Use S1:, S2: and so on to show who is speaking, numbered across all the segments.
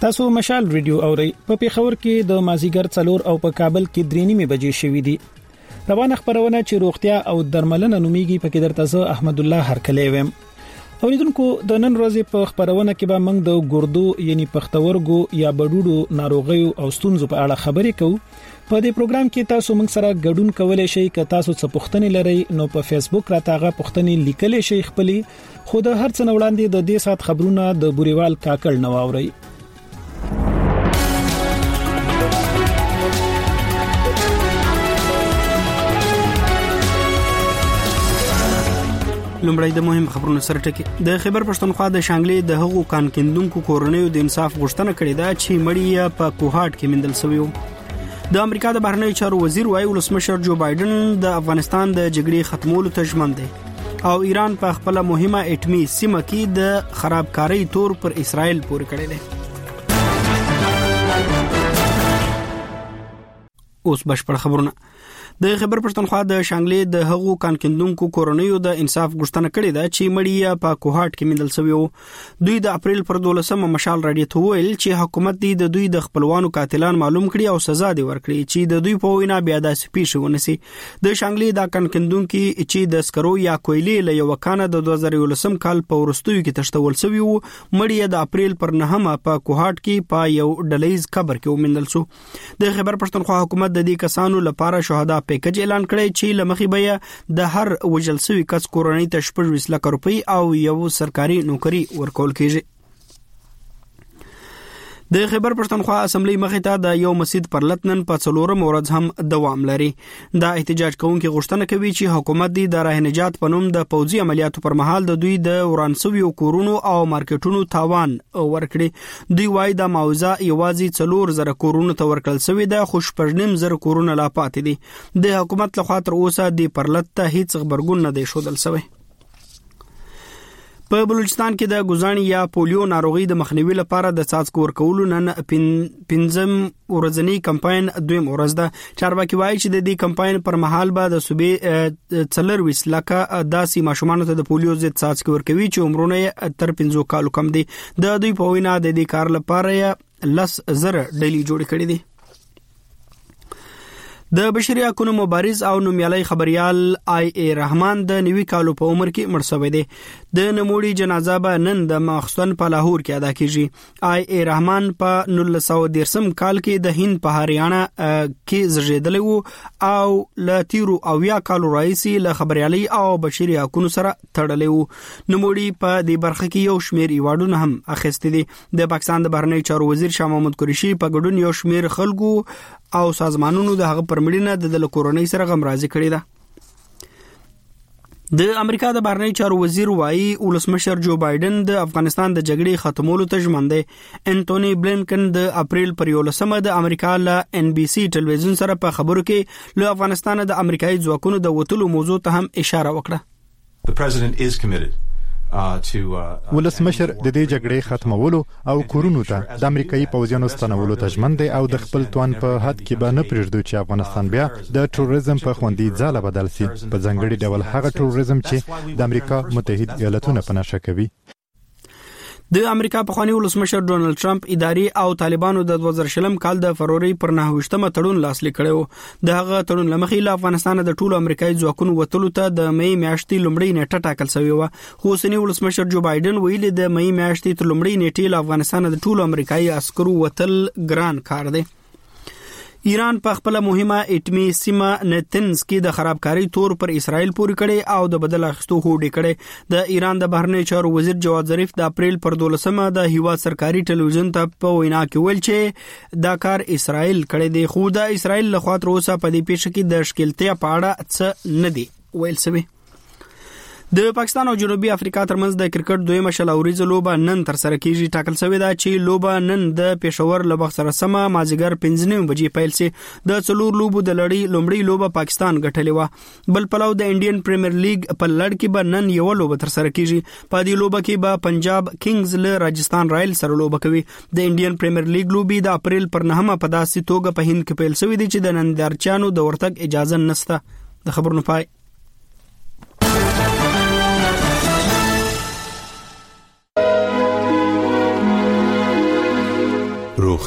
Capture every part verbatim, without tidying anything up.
S1: تاسو مشال ریډیو اورئ په پیښور کې د مازیګر څلور او په کابل کې درې نیمه بجې شوې دي. روانه خبرونه چې روغتیا او درملنه نوميږي پکې درته زه احمد الله هرکلی ویم. اوریدونکو د نن ورځې په خبرونه کې به موږ د ګردو یعنی پښتورګو یا بډوډو ناروغیو او ستونزو په اړه خبرې کوو. په دې پروګرام کې تاسو موږ سره ګډون کولای شئ. که تاسو څه پوښتنې لرئ نو په فیسبوک راتاغه پوښتنې لیکلی شئ خپلې. خو د هر څه نه وړاندې د دې سات خبرونه د بوريوال کاکړ نو اورئ.
S2: لومړی د مهم خبرونو سره ټکی. د خیبر پښتونخوا د شانګلې د هغو کان کیندونکو کورنیو د انصاف غوښتنه کړې ده چې مړی په کوهاټ کې مندل شوی و. د امریکا د بهرنیو چارو وزیر وايي ولسمشر جو بایدن د افغانستان د جګړې ختمولو ته ژمن دی او ایران په خپل مهمه اټمی سیمه کې د خرابکارۍ تور پر اسرائیل پورې کړی دی. اوس بشپړ خبرونه. د خیبر پښتونخوا د شانګلې د هغو کان کیندونکو کورنیو د انصاف غوښتنه کړې ده چې مړی په کوهاټ کې مندل شوی و. دوی د اپریل پر دولسمه مشال راډیو ته ویل چې حکومت دی د دوی د خپلوانو قاتلان معلوم کړي او سزا دی ورکړي چې د دوی په وینا بیا داسې پیښ ونسي. د شانګلې د کان کیندونکو چې د سکرو یا کویلې له یو کان د دوه زره یولسم کال په ورستیو کې تشتول شوی و. مړی د اپریل پر نهمه په کوهاټ کې په یو ډلیز قبر کې ومندل شو. د خیبر پښتونخوا حکومت د دې کسانو لپاره شهدا پیکج اعلان کړی چې لمخې بیا د هر وجل سوي کس کورنۍ ته شپږ لک روپۍ او یو سرکاري نوکری ورکول کیږي. د خیبر پښتونخوا اسمبلی مخې ته د یو مسجد پر لتنن په څلورم ورځ هم دوام لري. دا احتجاج کوونکي غوښتنه کوي چې حکومت د راه نجات په نوم د پوځي عملیاتو پر مهال د دوی د ورانسوي کورونو او مارکیټونو تاوان ورکړي. دوی وايي د معاوضه یوازې څلور زره کورونو ته ورکړل شوی ده خو شپږ زره کورونه لا پاتې دي. د حکومت لخوا تر اوسه د پرلت هیڅ خبرګون نه دی ښودل شوی. په بلوچستان کې د ګوزانی یا پولیو ناروغي د مخنیوي لپاره د څاڅکو ورکولو نن پنځم ورځنی کمپاین دویم ورځ ده. چارواکي وایي چې د دې کمپاین پر مهال به د صوبې څلرویس لکه داسې ماشومان ته د پولیو ضد څاڅکي ورکوي چې عمرونه تر پنځو کالو کم دي. د دوی په وینا د دې کار لپاره لس زره ډلې جوړ کړي دي. د بشري حقوقو مبارز او نومیالي خبريال آی ای رحمان د نوي کالو په عمر کې مړ شوی دی. د نموړي جنازه به نن د ماخستن په لاهور کې ادا کیږي. آی ای رحمان په نولس سوه دیرشم کال کې د هند په هریانه کې زیږیدلی وو او ل تیرو او یا کالو رئیسي له خبريالي او بشري حقوقو سره تړلی وو. نموړي په دې برخه کې یو شمیر ایوارډونه هم اخیستي دي. د پاکستان د بهرنیو چارو وزیر شاه محمود قریشي په ګډون یو شمیر خلکو او سازمانونو د هغه پر مړینه د کورنۍ سره غم راضي کړی ده. د امریکا د بهرنیو چارو وزیر وايي ولسمشر جو بایدن د افغانستان د جګړې ختمولو ته ژمن دی. انټونی بلینکن د اپریل پر یولسمه د امریکا له ان بي سي ټلویزیون سره په خبرو کې له افغانستان د امریکایي ځواکونو د وټلو موضوع ته هم اشاره وکړه.
S3: The president is committed
S4: ولسمشر د دې جګړې ختمولو او کورونو ته د امریکایي پوځیانو ستنولو ته ژمن دی او د خپل توان په حد کې به نه پرېږدو چې افغانستان بیا د تروریزم په خوندي ځاله بدل شي، په ځانګړي ډول هغه تروریزم چې د امریکا متحد ایالتونه په نښه کوي.
S2: د امریکا پخوانی ولسمشر ډونالد ټرمپ اداري او طالبانو د دوه زره شلم کال د فروری پر نهویشتمه تړون لاسلیک کړو. د هغه تړون لمخې له افغانستان د ټولو امریکایي ځواکونو وتلو ته د مې میاشتې لومړۍ نیټه ټاکل شوې و. خو اوسنی ولسمشر جو بایدن ویلي د مې میاشتې تر لومړۍ نیټې له افغانستان د ټولو امریکایي عسکرو وتل ګران کار دی. ایران په خپل مهمه اټمی سیمه نتنز کې د خرابکاری تور پر اسرائیل پورې کړي او د بدل اخیستو هوډ کړي. د ایران د بهرنیو چارو وزیر جواد ظریف د اپریل پر دولسمه د هیوا سرکاري ټلویزیون ته په وینا کې ویل چې دا کار اسرائیل کړی دی، خو د اسرائیل لخوا تر اوسه په دې پیښه کې د ښکیلتیا په اړه څه نه دی ویل شوی. د پاکستان او جنوبي افریقا ترمنځ د کرکټ دویمه شلوريزه لوبه نن تر سره کیږي. ټاکل شوی دا چې لوبه نن د پېښور له وخت سره سمه مازیګر پنځه نیمه بجې پیل شي. د څلور لوبو د لړۍ لومړی لوبه پاکستان ګټلې و. بل پلو د انډین پریمیر لیګ په لړ کې به نن یو لوبه تر سره کیږي. په دې لوبه کې به پنجاب کینګز له راجستان رایل سره لوبه کوي. د انډین پریمیر لیګ لوبي د اپریل پر نهمه په داسې توګه په هند کې پیل شوې دي چې د نندارچیانو د ورتګ اجازه نشته. د خبرونو پای.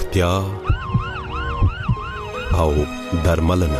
S5: روغتیا او درملنه.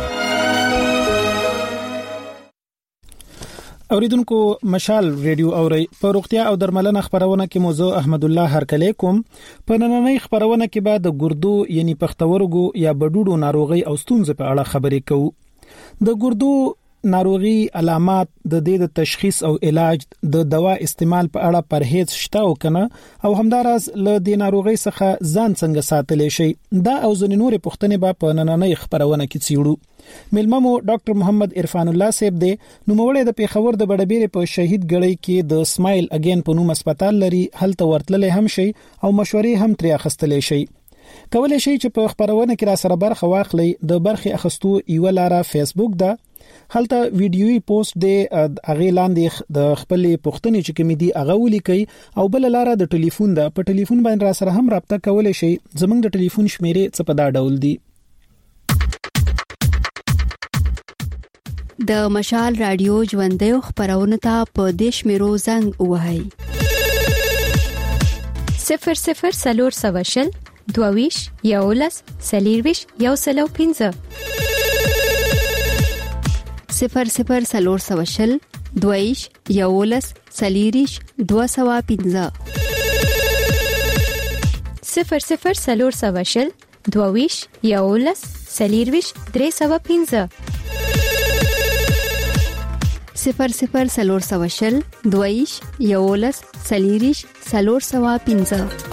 S1: اوریدونکو مشال ریډیو اوري په روغتیا او درملنه خبرونه کې موضوع احمد الله هرکلی کوم. په نننۍ خبرونه کې به د ګردو یعنی پښتورګو یا بډوډو ناروغي او ستونزې په اړه خبرې کوو. د ګردو ناروغي علامات، د دې د تشخیص او علاج، د دوا استعمال په اړه پرهیز شته او کنه، او همدارس له دې ناروغي څخه ځان څنګه ساتلی شي. دا او ځینې نورې پوښتنې به په نننۍ خبرونه کې څیړو. ملممو ډاکټر محمد عرفان الله صاحب دی، نوموړی د پیښور د بډبېرې په شهید ګړی کې د سمایل اگین په نوم هسپتال لري. هلته ورتللی هم شي او مشورې هم ترې اخیستلی شي. کولای شي چې په خبرونه کې را سره برخه واخلي. د برخه اخستو یو لاره فیسبوک ده، هلته ویډیوي پوسټ دی، هغه لاندې د خپل پوښتنې چې کوم دي هغه ولیکي، او بل لاره د ټلیفون ده. په ټلیفون باندې را سره هم رابطه کولای شي. زموږ د ټلیفون شمیرې څه په دا ډول دي:
S6: د مشال رادیو ژوندۍ خبرونه ته په دیش میرو زنګ وهاي
S7: صفر صفر سلور سواشل دوویش یولس سلیرویش یو سلو پینځه
S6: صفر صفر سلور سواشل دوویش یولس سلیریش دو سوا پینځه
S7: صفر صفر سلور سواشل دوویش یولس سلیرویش درې سوا پینځه
S6: صفر صفر سلور سواشل دوویش یولس سلیریش سلور سوا پینځه.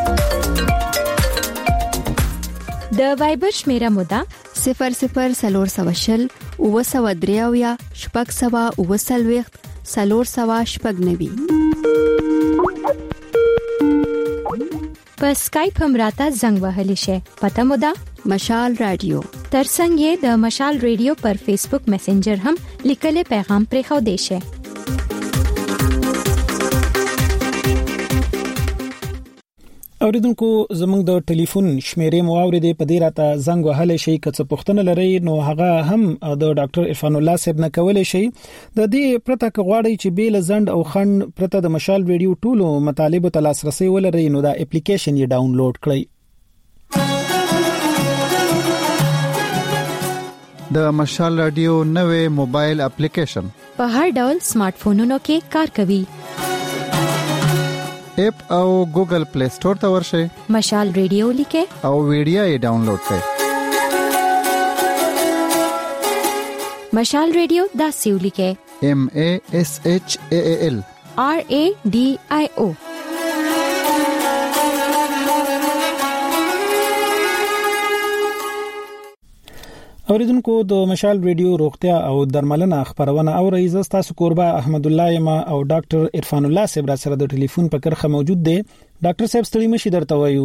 S7: د وایبر شمیره مودا
S6: صفر صفر سلور سواشل او سوا دریاویا شپږ سوا او سلويخت سلور سوا شپږ نوي.
S7: په سکایپ هم راته زنګ وهلی شي. پته مودا
S6: مشال رادیو.
S7: ترڅنګ یې د مشال ریډیو پر فیسبوک میسنجر هم لیکل پیغام پرې خو دی شي.
S1: اوریدونکو زموږ د ټلیفون شمیرې مو اوریدې، په دې راته زنګ وهلی شي. که څه پوښتنه لرئ نو هغه هم د ډاکټر عرفان الله صاحب نه کولی شي. د دې پرته که غواړئ چې بیل زند او خند پرته د مشال ریډیو ټولو مطالبو ته لاسرسي ولرئ نو دا اپلیکیشن یې ډاونلوډ کړئ.
S8: د مشال رادیو نوې موبایل اپلیکیشن
S7: په هر ډول سمارټ فونونو کې کار کوي.
S8: اپ او ګوګل پلی سٹور ته ورشئ،
S7: مشال ریډیو لیکه
S8: او ویډیو یې ډاونلوډ کړئ.
S7: مشال ریډیو دا سیو لیکه
S8: M A S H A A L
S7: R A D I O.
S1: اوریدونکو د مشال ریډیو روغتیا او درملنه خبرونه او رئیس تاسو قربا احمد الله یما او ډاکټر عرفان الله صاحب را سره د ټلیفون په کرخه موجود دي. ډاکټر صاحب ستړي مشي درته وایو.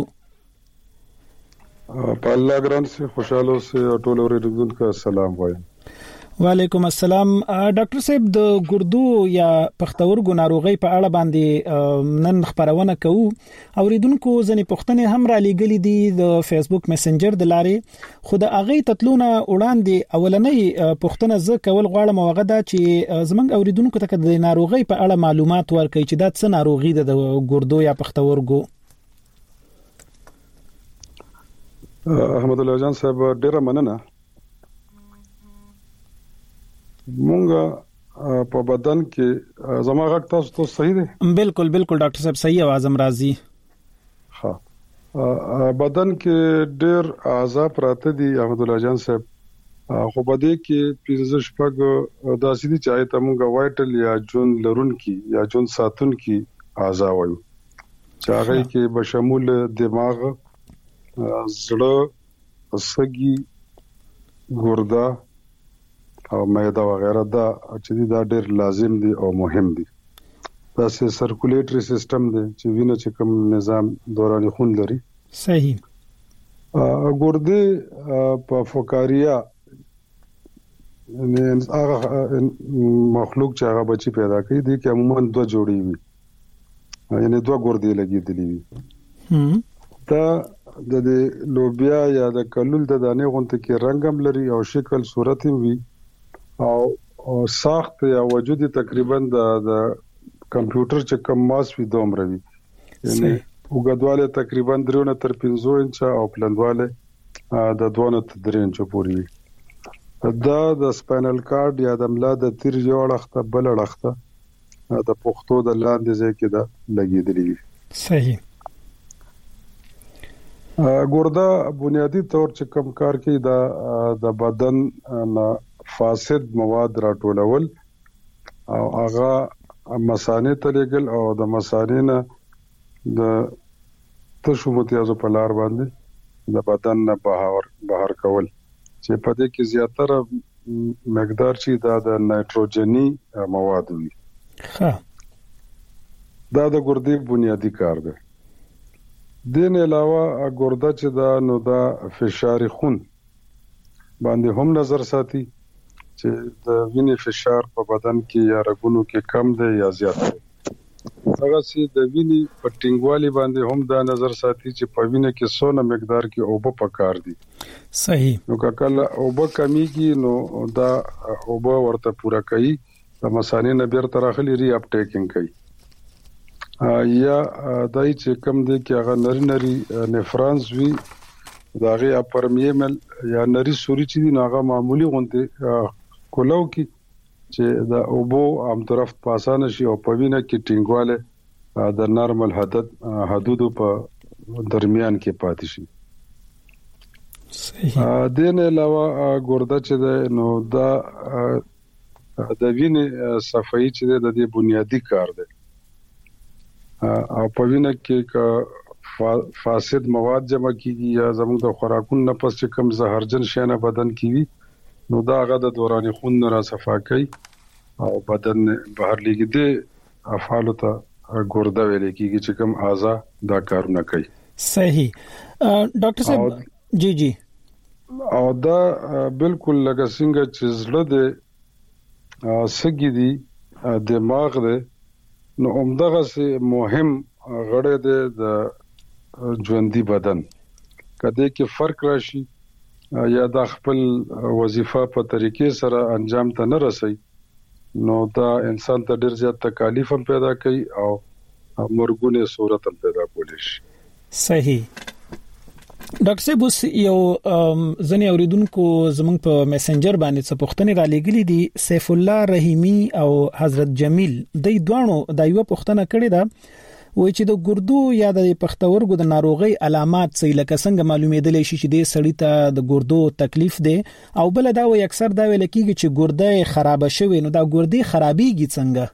S9: په الله ګران سي خوشاله سي ټول اوریدونکو سلام وایم.
S1: وعلیکم السلام. ډاکټر صاحب د ګردو یا پښتورګو ناروغي په اړه باندې نن خبرونه کوو. اوریدونکو ځنې پوښتنې هم را لېږلې دي د فیسبوک میسنجر د لارې، خو د هغه تطلونه وړاندې اولنۍ پوښتنه زه کول غواړم هغه دا چې زمنګ اوریدونکو ته د ناروغي په اړه معلومات ورکړي چې دا څه ناروغي ده د ګردو یا پښتورګو.
S9: احمد الله جان صاحب ډیره مننه. مونږه په بدن کې زما غږ تاسو ته صحیح دی؟
S1: بالکل بالکل ډاکټر صاحب صحیح आवाज هم راځي.
S9: ها بدن کې ډېر اعضاء پراته دي احمد الله جان صاحب، خو بده کې پنځه شپږ داسې دي چې آیت مونږه وایټل یا جون لرونکي یا جون ساتونکي اعضاء وایو چې هغه کې بشمول دماغ، زړه، سږي، ګرده او معده وغیرہ دا چې دا ډېر لازم دي او مهم دي. دا سه سرکولیټری سیستم دی چې وینه چې کوم نظام دوران خون لري.
S1: صحیح.
S9: ګرده په فقاریا نه هغه مخلوق چې هغه بچي پیدا کوي دي چې عموما دوه جوړي وي، یعنی دوه ګردې لګېدلې وي. هم دا د لوبیا یا د کلول د دانې غونته کې رنگم لري او شکل صورت هم وي او ساخت یا وجود تقریبا د کمپیوټر چې کم ماس وي دوم روي، یعنی وګدواله تقریبا درې نه تر پنځه انچ او پلندواله د دوه نه تر درې انچ پورې وي. دا د سپاینل کارډ یا د ملا د تیر یو اړخته بل اړخته د پښتو د لاندې ځای کې دا لګیدلی وي.
S1: صحیح.
S9: ګورده بنیادی طور چې کم کار کوي دا د بدن نه فاسد مواد راټولول او هغه مثانه ته لګل او د مثانه نه د تشو متیازو په لار باندې د بدن نه بهر بهر کول چې په دې کې زیاتره مقدار چې دا د نایتروجني مواد وي.
S1: ها
S9: دا د ګردې بنیادی کار دی. دین علاوه ګرده چې دا نو دا فشار خون باندې هم نظر ساتي چې د وینې فشار په بدن کې یا رګونو کې کم دی یا زیات دی. هغه چې د وینې په ټینګوالي باندې هم دا نظر ساتي چې په وینې کې څونه مقدار کې اوبه پکار دي.
S1: صحیح.
S9: نو کله اوبه کمیږي نو دا اوبه ورته پورا کوي د مثانه نه بیرته راخلي ری اپټیکینګ کوي. یا دای چې کم دی کې هغه نری نری نفرانس وی داغه پرمیمل یا نری سوري چې دی هغه معمولی غونته کولو کې چې دا اوبو عام طرف پاسانه شي او په وینه کې ټینګواله د نارمل حدود حدودو په درمیان کې پاتې شي.
S1: صحیح.
S9: دین علاوه ګرده چې ده نو دا د وینې صفایي چې د دې بنیادی کار دی او په وینه کې کا فاسد مواد جمع کیږي یا زموږ د خوراکونو نه پس چې کم زهرجن شیانه بدن کې وي نو دا هغه د دوران خون نه را صفا کوي او بدن بهر لګیدي افعال ته ګرده ویل کیږي چې کم اعضاء دا کارونه کوي.
S1: صحیح. ډاکټر صاحب جی جی
S9: او دا بالکل لکه څنګه چې زړه د سګي دی دماغ دی نو همدغه سي مهم غړي د ژوندۍ بدن کله کې فرق راشي یا د خپل وظیفه په طریقې سره انجام ته نه رسي نو دا انسان ته ډیر زیات تکالیف هم پیدا کوي او مرګونه صورت هم پیدا کولی شي.
S1: صحیح. ډاکټر صاحب اوس یو ځنې اوریدونکو زموږ په میسنجر باندې څه پوښتنه را لګلې دي. سیف الله رحیمی او حضرت جمیل د دوانو د یو پوښتنه کړې ده وای چې د ګردو یا د پښتورګو د ناروغي علامات څه لکه څنګه معلومېدل شي چې د سړی ته د ګردو تکلیف دی او بل دا وای اکثر دا ویل کیږي چې ګرده خراب شوی نو دا ګردې خرابېږي څنګه؟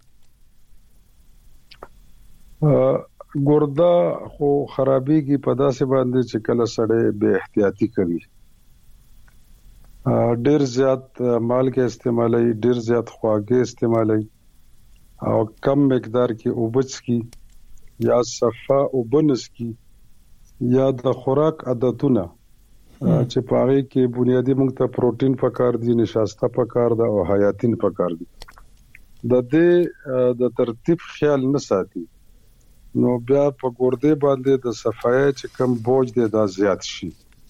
S9: ګرده خو خرابېږي په داسې باندې چې کله سړی بے احتیاطي کوي ډیر زیات مالګه استعمالي ډیر زیات خواږه استعمالي او کم مقدار کې اوبڅ کی یا صفا او بنس کی یا د خوراک عادتونه چې پاره کې بنیادی موږ ته پروتین پکار دي نشاسته پکار ده او حیاتین پکار دي د دې د ترتیب خیال نه ساتي نو بیا په ګردې باندې د صفای چې کم بوج دی دا زیات شي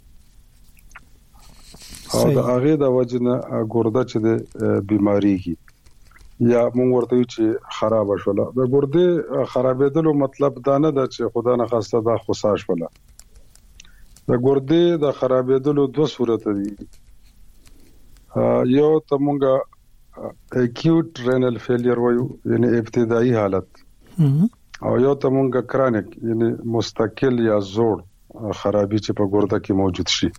S9: او د هغه د وجنه ګرده چې د بیماریږي یا مونږ ورته چې خراب شوله د ګردې خرابېدلو مطلب دا نه ده چې خدا نه خواسته دا خصا شوله. د ګردې د خرابېدلو دوه صورت دي. یو ته مونږه اکیوټ رینل فیلیر وایو یعنی ابتدایي حالت او یو ته مونږه کرانیک یعنی مستقل یا زوړ خرابي چې په ګرده کې موجود شي.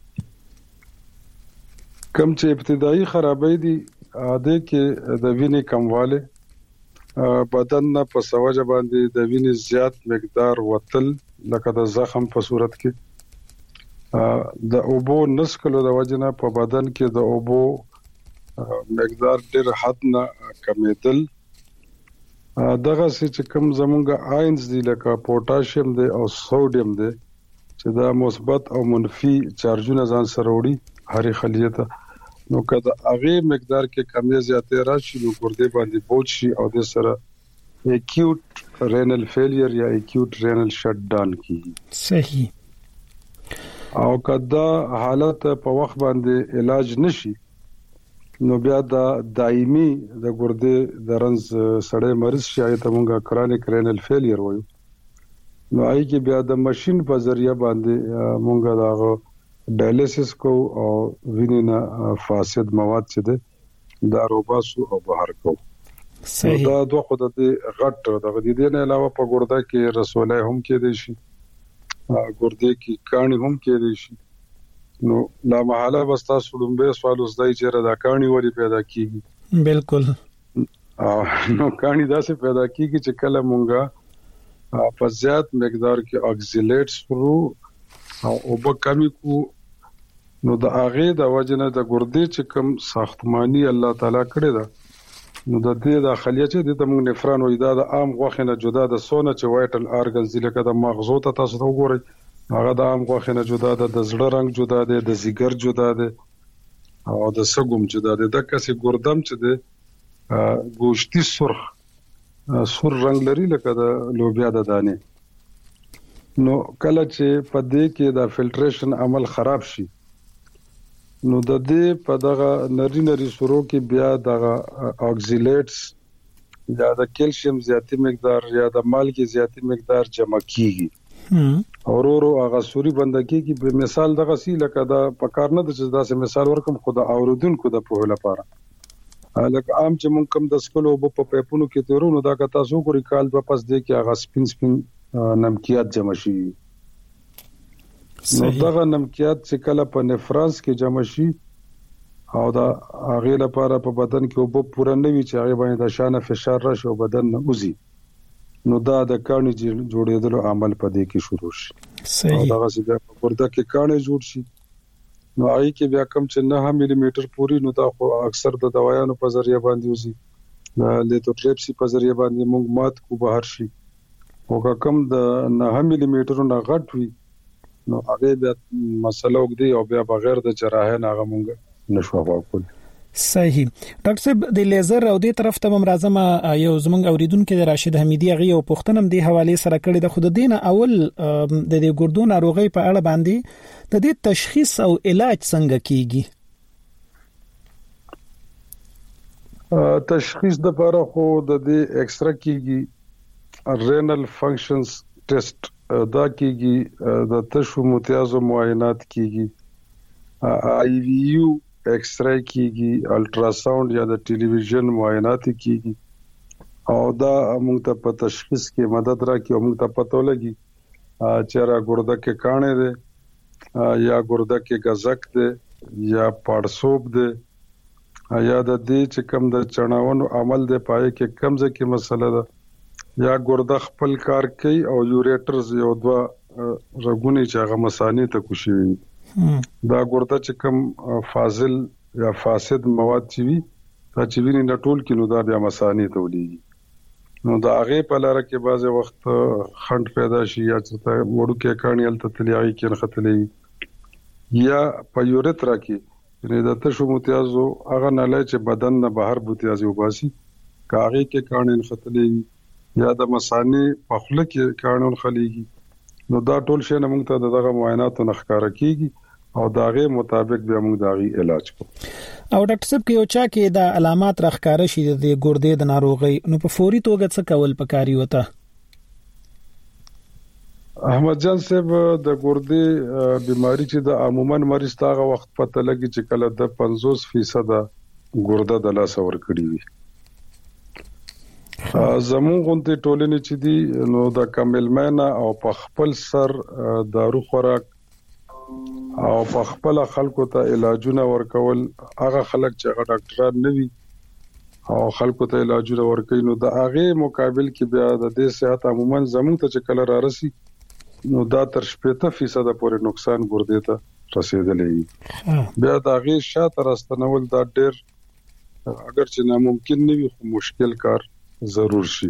S9: کم چې ابتدایي خرابې دي اده کې د وینې کمواله بدن نه په سوجه باندې د وینې زیات مقدار وتل لکه د زخم په صورت کې د اوبو نسکلو د وجنه په بدن کې د اوبو مقدار ډېر حد نه کمیدل دغه چې کوم زمونږه آینز دي لکه پوتاشیم دی او سوډیم دی چې دا مثبت او منفي چارجونه ځان سره وړي هرې خلیه ته نو کله هغه مقدار کې کمی زیاتې راشي نو ګردې باندې بوج شي او د سره اکیوټ رینل فیلیر یا اکیوټ رینل شټ ډاون کیږي.
S1: صحیح.
S9: او کدا حالت په وخت باندې علاج نشي نو بیا دا دایمي د ګردې د رنز سړې مریض شي ته مونږه کرانیک رینل فیلیر وایو نو آی کې بیا د ماشين په ذریعہ باندې مونږه دا ډایلیسس کو او وینینا فاسد مواد چې ده دا روباسو او بهر کو.
S1: صحیح.
S9: دا دوه خو د غټ د غدې نه علاوه په ګرده کې رسولای هم کې دي شي، ګرده کې کانی هم کې دي شي. نو لا محاله بستا سلمبه سوال زدای چې را کانی وری پیدا کیږي.
S1: بالکل.
S9: نو کانی دا څه پیدا کیږي چې کله مونږه په زیات مقدار کې اکسیلیټس ورو او په کمی کو نو د هغه د وجنه د ګردې چې کوم ساختماني الله تعالی کړی دا نو د دې د خلیه چې د موږ نفران وې دا د عام غوښه نه جدا د سونه چې وایټل ارګنز لکه د مغزو ته تاسو ته وګورئ هغه د عام غوښه نه جدا ده، د زړه رنگ جدا ده، د زیګر جدا ده او د سګوم جدا ده. د کسي ګردم چې ده ګوشتي سرخ سور رنگ لري لکه د لوبیا د دانه. نو کله چې په دې کې د فلټریشن عمل خراب شي نو د دې په دغه نری نری سورو کې بیا دغه اکسیلیټس یا د کیلشیم زیاتی مقدار یا د مالګي زیاتی مقدار جمع کیږي او ورو هغه سوري بندګي کې په مثال دغه سی لکه دا پکار نه د چې دا سه مثال ورکم خدا اوردونکو د په لپاره لکه عام چې مونږ کوم د سکلو په پیپونو کې تیرونو دا که تاسو کو ریکال په پس دی کې هغه سپین سپین نمکیات جمع شي. نو دغه نمکیات چې کله په نفرانس کې جمع شي او دا هغه لپاره په بدن کې وب پوره نه وي چې هغه باندې د شانه فشار راشي او بدن نه وزي نو دا د کاني جوړېدلو عمل په دې کې شروع شي.
S1: صحیح.
S9: دا چې په ورده کې کاني جوړ شي نو آی کې بیا کم چې نه ملي میټر پوری نو دا خو اکثر د دوايانو په ذریعہ باندې وزي د لیتوټریپسي په ذریعہ باندې موږ مات کو بهر شي او کم د نه ملي میټر نه غټ وي نو هغه بیا مسله وګدي او بیا بغیر د جراحه نه هغه مونږ نشو واکول.
S1: صحیح. ډاکټر صاحب د لیزر او د طرف ته مرزمه یو زمونږ اوریدونکو د راشد حمیدی غي او پښتنم د حواله سره کړی د خود دینه اول د دې ګردو ناروغي په اړه باندې د دې تشخیص او علاج څنګه کیږي؟
S9: تشخیص د لپاره خو د دې ایکسرا کیږي رینل فنکشنز ټیسټ دا کیږي د تشو متیازو معاینات کیږي آی وی یو ایکس ری کیږي الټرا ساوند یا د ټلویزیون معاینات کیږي او دا موږ ته په تشخیص کې مدد راکړي او موږ ته پته ولګي چې را ګرده کې کانه ده یا ګرده کې غزک ده یا پړسوب ده یا د دې چې کم د چڼاونو عمل ده پای کې کمزه کې مسله ده یا ګرده خپل کار کوي او یوریټرز یو دوا رګونی چې هغه مسانی ته کوشي دا ګرده چې کم فاضل یا فاسد مواد چې وي دا چې ویني نه ټول کینو دا بیا مسانی ته ولېږي نو دا هغه په لار کې بعض وخت خند پیدا شي یا چې وړو کې کانیل ته تلیاي کې نختلې یا په یورترا کې یعنی د تشو متیازو هغه نه لای چې بدن نه بهر بوتیازي وباسي کاغه کې کانیل ختلې یا د مسانی په خله کې کانول خلېږي نو دا ټول شی نه موږ ته دغه معاینات نه ښکارا کیږي او داغه مطابق به موږ داغي علاج کوو.
S1: او ډاکټر صاحب کې یو چا کې د علامات راخکاره شي د ګردې د ناروغي نو په فوري توګه څه کول پکاري وته؟
S9: احمد جان صاحب د ګردې بیماری چې د عموما مریض تاغه وخت پته لګي چې کله د پنځوس فیصد ګرده د لاس ور کړی وي. زمون غونډه ټولنې چې دي نو د کامل معنا او په خپل سر دارو خوراک او په خپل خلکو ته علاجونه ورکول هغه خلک چې هغه ډاکټران نه وي او خلکو ته علاجونه ورکوي نو د هغه مقابل کې بیا د دې صحت عموما زمون ته چې کله را رسي نو دا تر شپږ فیصد پورې نقصان ګردې ته رسیدلی بیا د هغه شاته راستنول دا ډېر اگر چې ناممکن نه وي خو مشکل کار ضرور شي.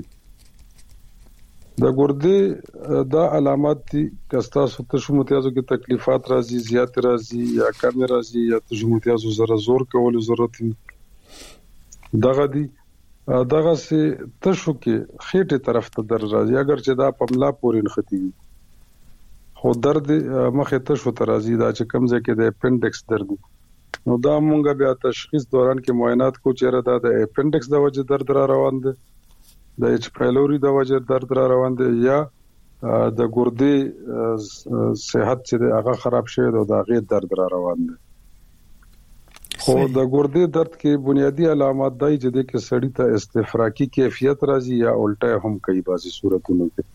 S9: د ګردې دا علامات دي چې تاسو ته شو متیازو کې تکلیفات راځي زیات راځي یا کم راځي یا ته شو متیازو زره زور کول ضرورت وي دغه دي دغه سي ته شو کې خېټه طرف ته در راځي اگر چې دا پملا پورې نختي خو درد مخه ته شو ته راځي دا چې کمزې کې د اپنډکس درد نو دا مونږ بیا تشخیص دوران کې معاینات کو چیرې دا د اپنډکس د وجه درد را روان دي د اچ پایلوري د وجه درد را روان دي یا د ګردې صحت چې هغه خراب شوی او د هغه درد را روان دی. خو د ګردې درد کې بنیادی علامات دای چې د کې سړی ته استفراقی کیفیت راځي یا الټه هم کوي بعضی صورتونو کې.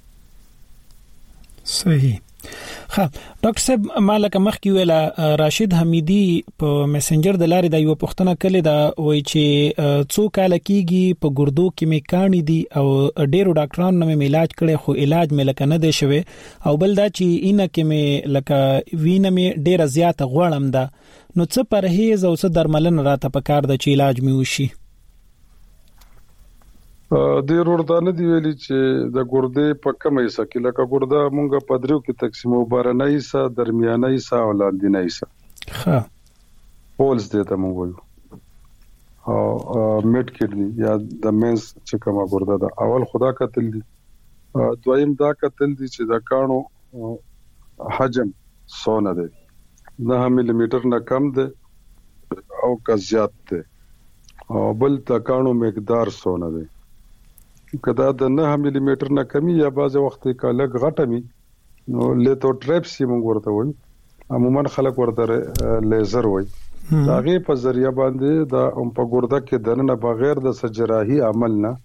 S1: صحیح. ها ډاکټر صاحب مالک مخکې ویلا راشد حمیدی په میسنجر د لارې د یو پښتنه کلی دا وایي چې څو کال کېږي په ګردو کې مې کانی دي او ډېرو ډاکټرانو مې علاج کړي خو علاج مې لکه نه دی شوی او بل دا چې اینه کې مې لکه وینه مې ډېره زیاته غوړم ده نو څه پرهیز او څه درملنه راته پکار ده چې علاج مې وشي.
S9: د ورودانه دی ویلي چې د ګردې په کومه حصہ کې لکه ګرده مونږه په دریو کې تقسیمو بارنه حصہ درمیانه حصہ او لاندینه حصہ.
S1: ها
S9: پولز دې ته مونږ وایو او میډ کډنی یا د مینز چې کومه ګرده ده اول خدا کتل دي دویم دا کتل دي چې د کانو حجم سونه دی نه ملي میټر نه کم دی او که زیات دی او بل د کانو مقدار سونه دی کدا د نه ملي میټر نه کمی یا بعض وخت کې لګ غټمي نو لیتوټریپسي موږ ورته وایو عموما خلک ورته لیزر وایي دا غي په ذریعہ باندې دا په ګرده کې دنه بغیر د سجراحي عمل نه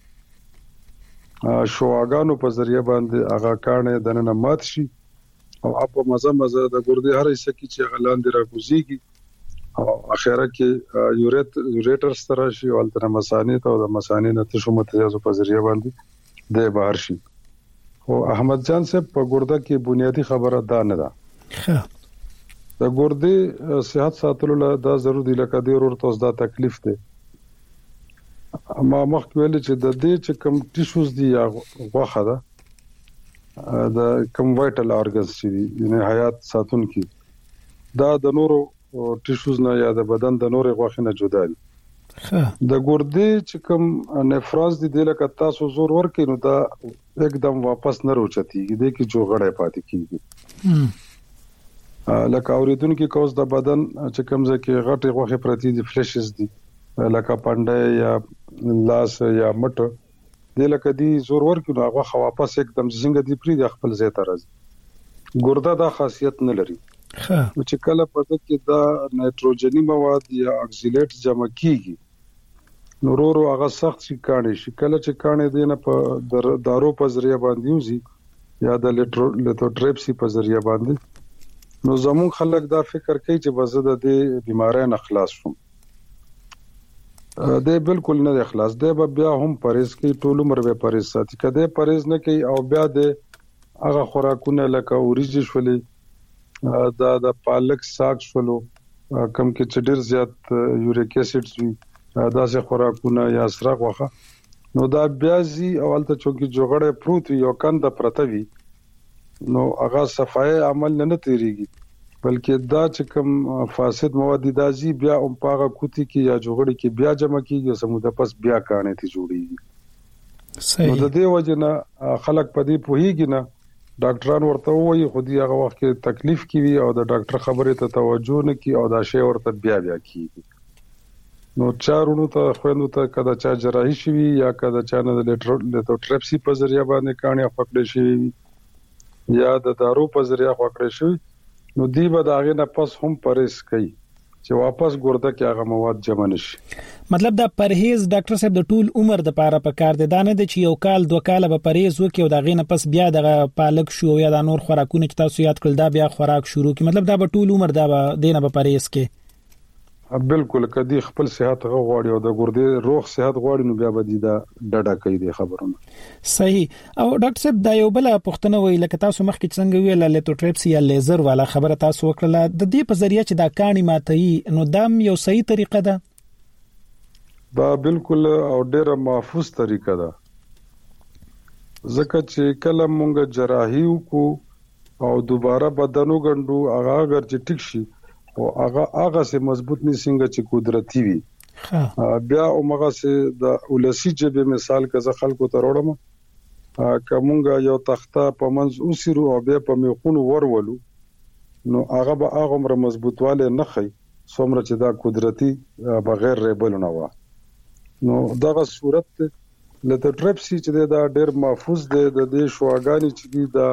S9: شواګانو په ذریعہ باندې هغه کانه دنه مات شي او په مزه مزه د ګردې هر حصہ کې چې غلاندې راګوزيږي او اخیره کې یوریت یوریټر سره شي او تر مسانې ته د مسانې نه تشو متیازو په ذریعہ باندې د بهر شي. خو احمد جان صاحب په ګرده کې بنیادی خبره دا نه ده.
S1: ښه
S9: د ګردې صحت ساتلو له دا ضروري دی لکه د ورور توس دا تکلیف دی. ما مخکې ویل چې د دې چې کوم ټیشوز دی یا غوخه ده د کوم وایټل ارګنز چې یعنی حیات ساتون کی دا د نورو او ټیشوز نه یا د بدن د نورې غوښې نه جدا دي. د ګردې چې کوم نفراز دي د لکه تاسو زور ورکې نو دا एकदम واپس نه روچتيږي د کې جوړه پاتې کیږي. لکه اوریدونکو کوز د بدن چې کوم ځکه غټي غوښې پرتی دي فلیشز دي لکه پنده یا لاس یا مټ د لکه دي زور ورکې نو هغه واپس एकदम څنګه دي پری د خپل ځای ته راځي. ګرده دا خاصیت نه لري.
S1: ها
S9: چې کله پته کې دا نایتروجنی مواد یا اکسیلیټ جمع کیږي نو ورو هغه سخت شي کاني شي کله چې کاني دینه په دارو په ذریعہ باندې وزي یا د لیتوټریپسي په ذریعہ باندې نو زمون خلک دا فکر کوي چې بزده د بیماری نه خلاص شوم. دا بالکل نه خلاص دی بیا هم پرهیز کوي ټول عمر به پرهیز ساتي کده پرهیز نه کوي او بیا د هغه خوراکونه لکه اوریجی شولې دا د پالک ساګ شولو کم کې چې ډیر زیات یوریک اسیډز وي دا څه خوراکونه یا سره غوخه نو دا بیازي اولته چونکی جوړه پروت وي او کنده پرته وي نو هغه صفای عمل نه تیریږي بلکې دا چې کوم فاسد مواد دي دازي بیا هم پاغه کوتي کې یا جوړه کې بیا جمع کیږي سموده پس بیا کانه ته جوړیږي. صحیح. نو د دې وجنه خلک پدې پوهیږي نه ډاکټران ورته وایي خو دی هغه وخت کې تکلیف کوي او د ډاکټر خبرې ته توجه نه کوي او دا شی ورته بیا بیا کوي. نو چارونو ته خويندو ته کدا چا جراحي شي یا کدا چا نه د لیتوټریپسي په ذریعہ باندې کانه پکړې شي یا د دارو په ذریعہ پکړې شي نو دی به داغه نه پس هم پرهیز کوي چې واپس ګرده کې هغه مواد جمع نشي.
S1: مطلب دا پرهیز ډاکټر صاحب د ټول عمر د پاره پکار دي دا نه دي چې یو کال دوه کال به پرهیز وکي او دا غینه پس بیا د پالک شو یا د نور خوراکونه چې تاسو یاد کړل دا بیا خوراک شروع کی مطلب دا به ټول عمر دا به دینه به پرهیز کې.
S9: بالکل کدي خپل صحت غواړي او د ګردې روغ صحت غواړي نو بیا به دي دا ډډه کوي د خبرونه.
S1: صحیح. او ډاکټر صاحب دا یو بل پښتنه وی لکه تاسو مخکې څنګه ویل لیتوټریپسي یا لیزر والا خبره تاسو وکړه د دې په ذریعہ چې دا کانی ماتي نو دا یو صحیح طریقه ده.
S9: دا بالکل او ډیره محفوظ طریقه ده ځکه چې کله مونږ جراحي وکړو او دوباره بدنو غندو هغه اگر چې ټیک شي او هغه هغه سه مضبوط نه څنګه چې قدرتي وي. بیا اومغه سه د ولسی جبه مثال کزه خلکو ته وروړم کومګه یو تخته په منځ اوسرو او بیا په میخون ورولو نو هغه به هغه مر مضبوطواله نه خي څومره چې دا قدرتي بغیر ریبل نه و نو دغه صورت لیتوټریپسي چې دا ډېر محفوظ دی د دې شواګانی چې دی دا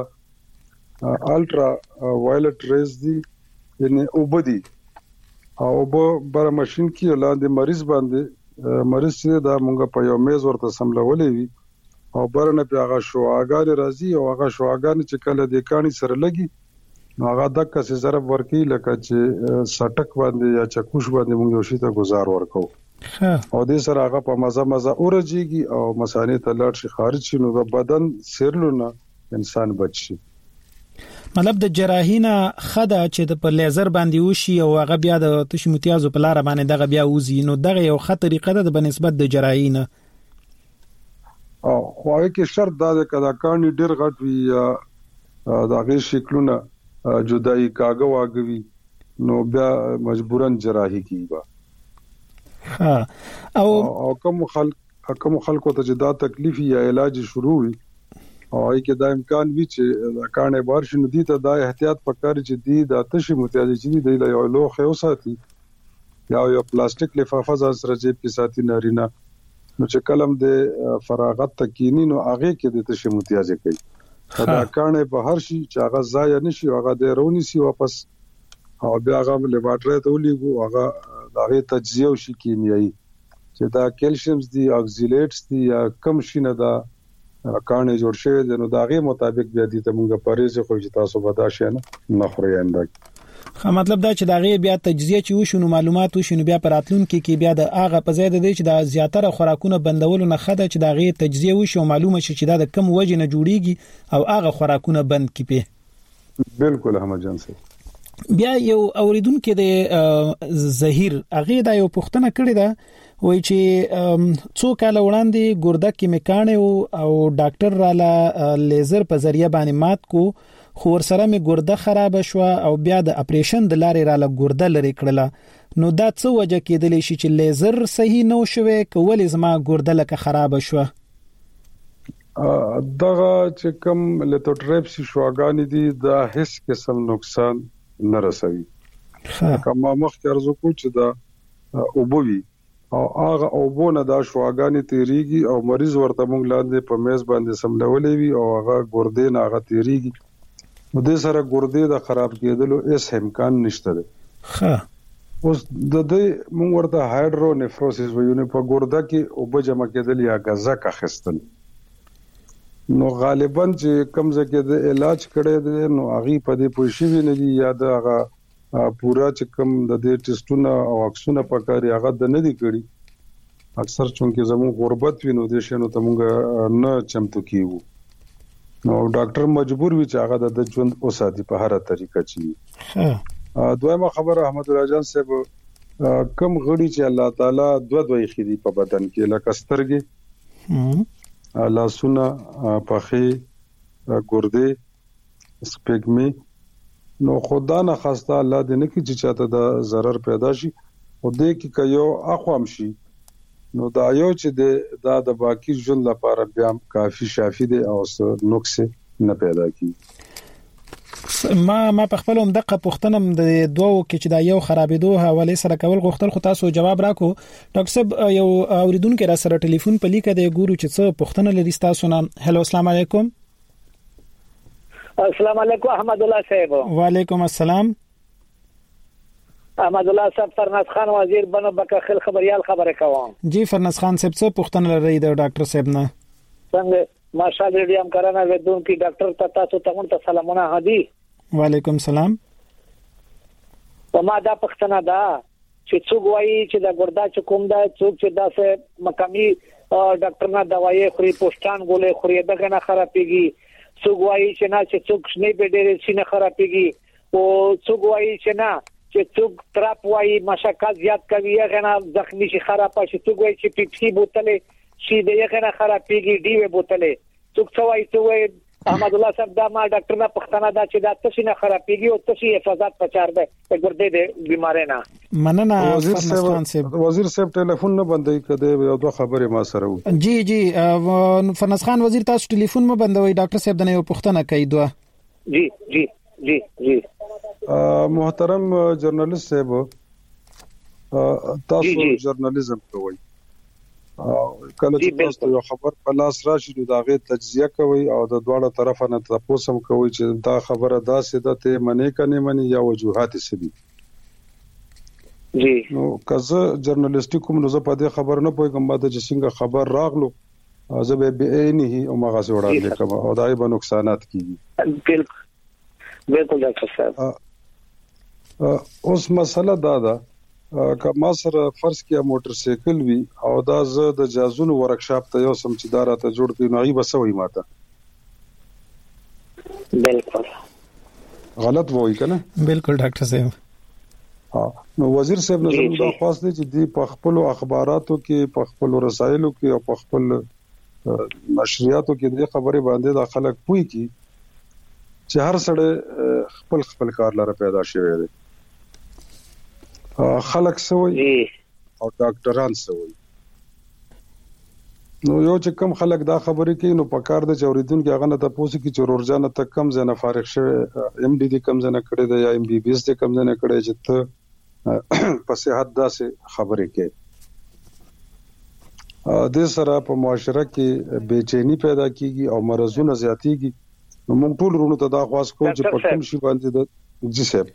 S9: الټرا وایلټ ریز دي یعنی وبدي او به بر ماشين کې لاندې مریض باندې مریض چې دا مونږ په یو میز ورته سملولې وي او برنه په هغه شواګانی راځي او هغه شواګانی چې کله د کانی سره لګي هغه دغه څه ضرب ورکی لکه چې سټک باندې یا چکوش باندې مونږ یو شي ته گزار ورکو او دې سره هغه په مزه مزه اورجيږي او مثانه ته لاړ شي خارج شي نو د بدن سیرلونه انسان بچي.
S1: مطلب د جراحینا خدا چې د پر لیزر باندې وشي او هغه بیا د تشو متیازو په لار باندې دغه بیا وزي نو دغه یو خطر طریقه ده په نسبت د جراحینا
S9: او خوای کې شرط دا ده کدا کانی ډیر غټ وي دغه شکلونه جدای کاغه واغوي نو بیا مجبورن جراحي کیږي.
S1: ها او
S9: او کوم خلک کوم خلکو ته جدا تکلیف یا علاج شروع وي او ای کې دا امکان وی چې دا کانه بار شنو دي ته دا احتیاط پکار چې دی د تشي متیازي چې دی له یو لوخ یو ساتي یا یو پلاستیک لفافه ځان سره جیب کې ساتي نارینا نو چې کلم د فراغت تکینی نو هغه کې د تشي متیازي کوي دا کانه په هر شي چې هغه ځای نشي هغه د رونی سي واپس او بیا هغه لیبارټری ته ولېګو هغه دغه تجزیه شي کیمیایي چې دا کیلشیمز دي اکسیلیټس دي یا کم شي نه دا کانه جوړ شوی دی نو داغه مطابق بیا دي ته مونږه پریز خو چې تاسو بداشه نه نخوري انده
S1: خو مطلب دا چې داغه بیا تجزیه چې وشو نو معلومات وشو نو بیا پراتلون کې کې بیا د اغه په زیاده دی چې د زیاتره خوراکونه بندول نه خده چې داغه تجزیه وشو معلومه شي چې دا د کم وجه نه جوړیږي او اغه خوراکونه بند کیپه.
S9: بالکل احمد جان صاحب
S1: بیا یو اوریدونکو د زهیر اغه دا یو پوښتنه کړې ده وای چې څو کال وړاندې ګرده کې میکانه او ډاکټر رااله لیزر په ذریعہ باندې مات کو خو ورسره می ګرده خراب شو او بیا د اپریشن د لارې رااله ګرده لري کړله نو دا څه وجه کېدلی شي چې لیزر صحیح نو شوه کول زما ګرده لکه خراب شو.
S9: دغه چې کوم لیتوټریپسي شواګانی دي دا هیڅ قسم نقصان نه رسوي کومه مخکې ارزو کو چې دا اوبوي او هغه اوبونه دا شواګانی تیریږي او مریض ورته مونږ لاندې په میز باندې سملولې وي او هغه ګردې نه هغه تیریږي نو د سره ګردې د خراب کېدلو هیڅ امکان نشته ده.
S1: ها
S9: اوس د دې مونږ ورته هایډرونیفروسس وایو په ګرده کې اوبه جمع کېدل یا غذا کا خستل نو غالبا چې کم ځکه د علاج کړي دي نو هغه په دې پوښښي نه دي یا د هغه پورا چې کم د دې ټیسټونه او عکسونه پکاري هغه د نه دي کړي اکثر چونکه زموږ غربت وینو د شنو ته مونږ نه چمتو کیو نو ډاکټر مجبور وي چې هغه د ژوند اوسادي په هر طریقه چي. دویمه خبره احمد الله جان صاحب کم غړي چې الله تعالی دوه دوه خېدي په بدن کې لکه سترګې لاسونه پخې ګردې سپېګمې نو خدا نه خواسته الله دې نه کې چې چاته د zarar پیدا شي او دې کې کيو اخوام شي نو دا یو چې دا د باقی ژوند لپاره بیا کافي شافي دي او نقص نه پیدا کی.
S1: ما ما په خپل هم دغه پوښتنه د دوو کې چې دا یو خرابېدو حواله سره کول غوښتل خو تاسو جواب راکو ډاکټر صاحب یو اوریدونکو را سره ټلیفون په لیکه دی ګورو چې څه پوښتنه لري تاسو نه. هلو السلام علیکم.
S10: السلام علیکم احمد الله صاحب.
S1: وعلیکم السلام.
S10: احمد الله صاحب فرناز خان وزیر بنو بکه خل خبريال خبره کوم.
S1: جی فرناز خان صاحب څه پوښتنه لري د ډاکټر صاحب نه؟
S10: څنګه ماشاءالله ډیم کرانا ودون کی ډاکټر ته تاسو ته سلامونه هدي.
S1: وعلیکم السلام.
S10: ما دا پښتنه دا چې څوک وایي چې دا ګردا چې کوم دا څوک چې دا سه مقامي ډاکټر نه دوايي خوري پوسټان ګولې خوري دغه نه خرابېږي څوک وایي چې نه چې څوک نه به ډېر سینه خرابېږي او څوک وایي چې نه چې څوک تراپ وایي مشکل زیات کوي هغه نه زخمی شي خراب شي څوک وایي چې پیپسي بوتلې شي دغه نه خرابېږي ډیوه بوتلې څوک څه وایي څوک احمد الله صاحب دا ما ډاکټر نه پښتنه دا چې دا تاسو نه خرابېږي او تاسو حفاظت پچار ده ګردې د بیمارې نه.
S1: مننه
S9: وزیر صاحب. وزیر صاحب ټلیفون نه بندوي کده یو دوه خبرې ما سره و.
S1: جی جی فرناز خان وزیر تاسو ټلیفون مو بندوي ډاکټر صاحب د یو پښتنه کوي دوه.
S10: جی جی جی جی
S9: محترم جرنالست صاحب تاسو جرنالیزم کوي کله چې تاسو یو خبر په لاس راشي نو دا غي تجزیه کوي او د دواړو طرفه نه تاسو هم کوي چې دا خبره داسې ده ته منې کني مني یا وجوهات سدي
S10: جی
S9: نو کزه جرنالستیک کوم نو زه په دې خبر نه پوهیږم ما د جسنګ خبر راغلو زه به به نه او ما غاسه وړاندې کوم او دای به نقصانات کیږي
S10: بالکل بالکل ډاکټر صاحب
S9: اوس مسله دا ده که ما سره فرض کیا موټر سایکل وی او دا زه د جازونو ورکشاپ ته یو سم چې دارا ته جوړ کړی نو ای بسوي ماته
S10: بالکل
S9: غلط وای کنه
S1: بالکل ډاکټر صاحب
S9: ها نو وزیر صاحب نظر دا خاص دی چې دی په خپل اخباراتو کې په خپل رسایلو کې او په خپل نشریاتو کې د خبرې باندې د خلک پوي کی چې هر سړی خپل خپل کار لپاره پیدا شوی دی خلک سوي او ډاکټران سوي نو یو چې کم خلک دا خبرې کوي نو په کار د چوریدونکو هغه نه تاسو کې چې ورورجانه تک کم زنه فارغ شوی ایم ډي دي کم زنه کړی دی یا ایم بي بي اس دي کم زنه کړی چې ته په صحت داسې خبرې کوي د سره په معاشره کې بېچینی پیدا کیږي او مرزونه زیاتېږي نو موږ ټول ورونو ته دا خواست کوو چې په کوم شي باندې د جی صاحب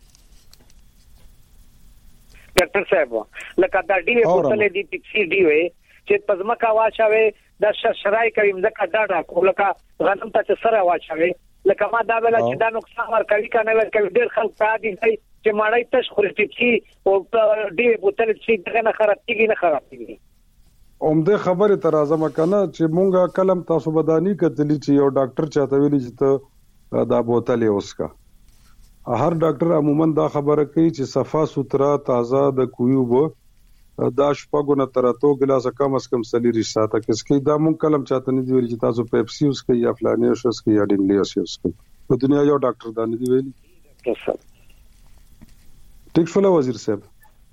S10: ډاکټر صاحب لکه دا ډي بوتل دي پکسي ډي وي چې پزماکا واچوي د شرای کوي مزه دا لکه غنم ته سره واچوي لکه ما دا ویل چې دا نقصان ورکوي کنه ورکوي ډېر خلک په دې ځای چې مړی تش خوري پکسي او ډي بوتل چې دغه نه خراب کیږي نه خراب کیږي
S9: اومده خبره تر اعظم کنه چې مونږه کلم تاسو بدانی کتلی چې یو ډاکټر چاته ویلي چې ته دا بوتل اوس کا هر ډاکټر عموما دا خبره کوي چې صفا سوترا تازه د کویوب دا شپږونه تراتو ګلاس کم اس کم سلیری ساته کسکې دا مونږ کلم چاته نه دی ویلي چې تاسو پیپسی اوس کوي یا فلانه اوس کوي یا ډینګلی اوس کوي په دنیا یو ډاکټر دا نه دی ویلي ټیک شو وزیر صاحب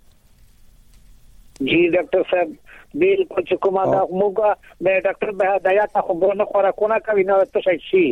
S10: جی ډاکټر صاحب بالکل چې کومه دا موږ د ډاکټر به هدايت خبرونه خوراکونه کوي نو څه شي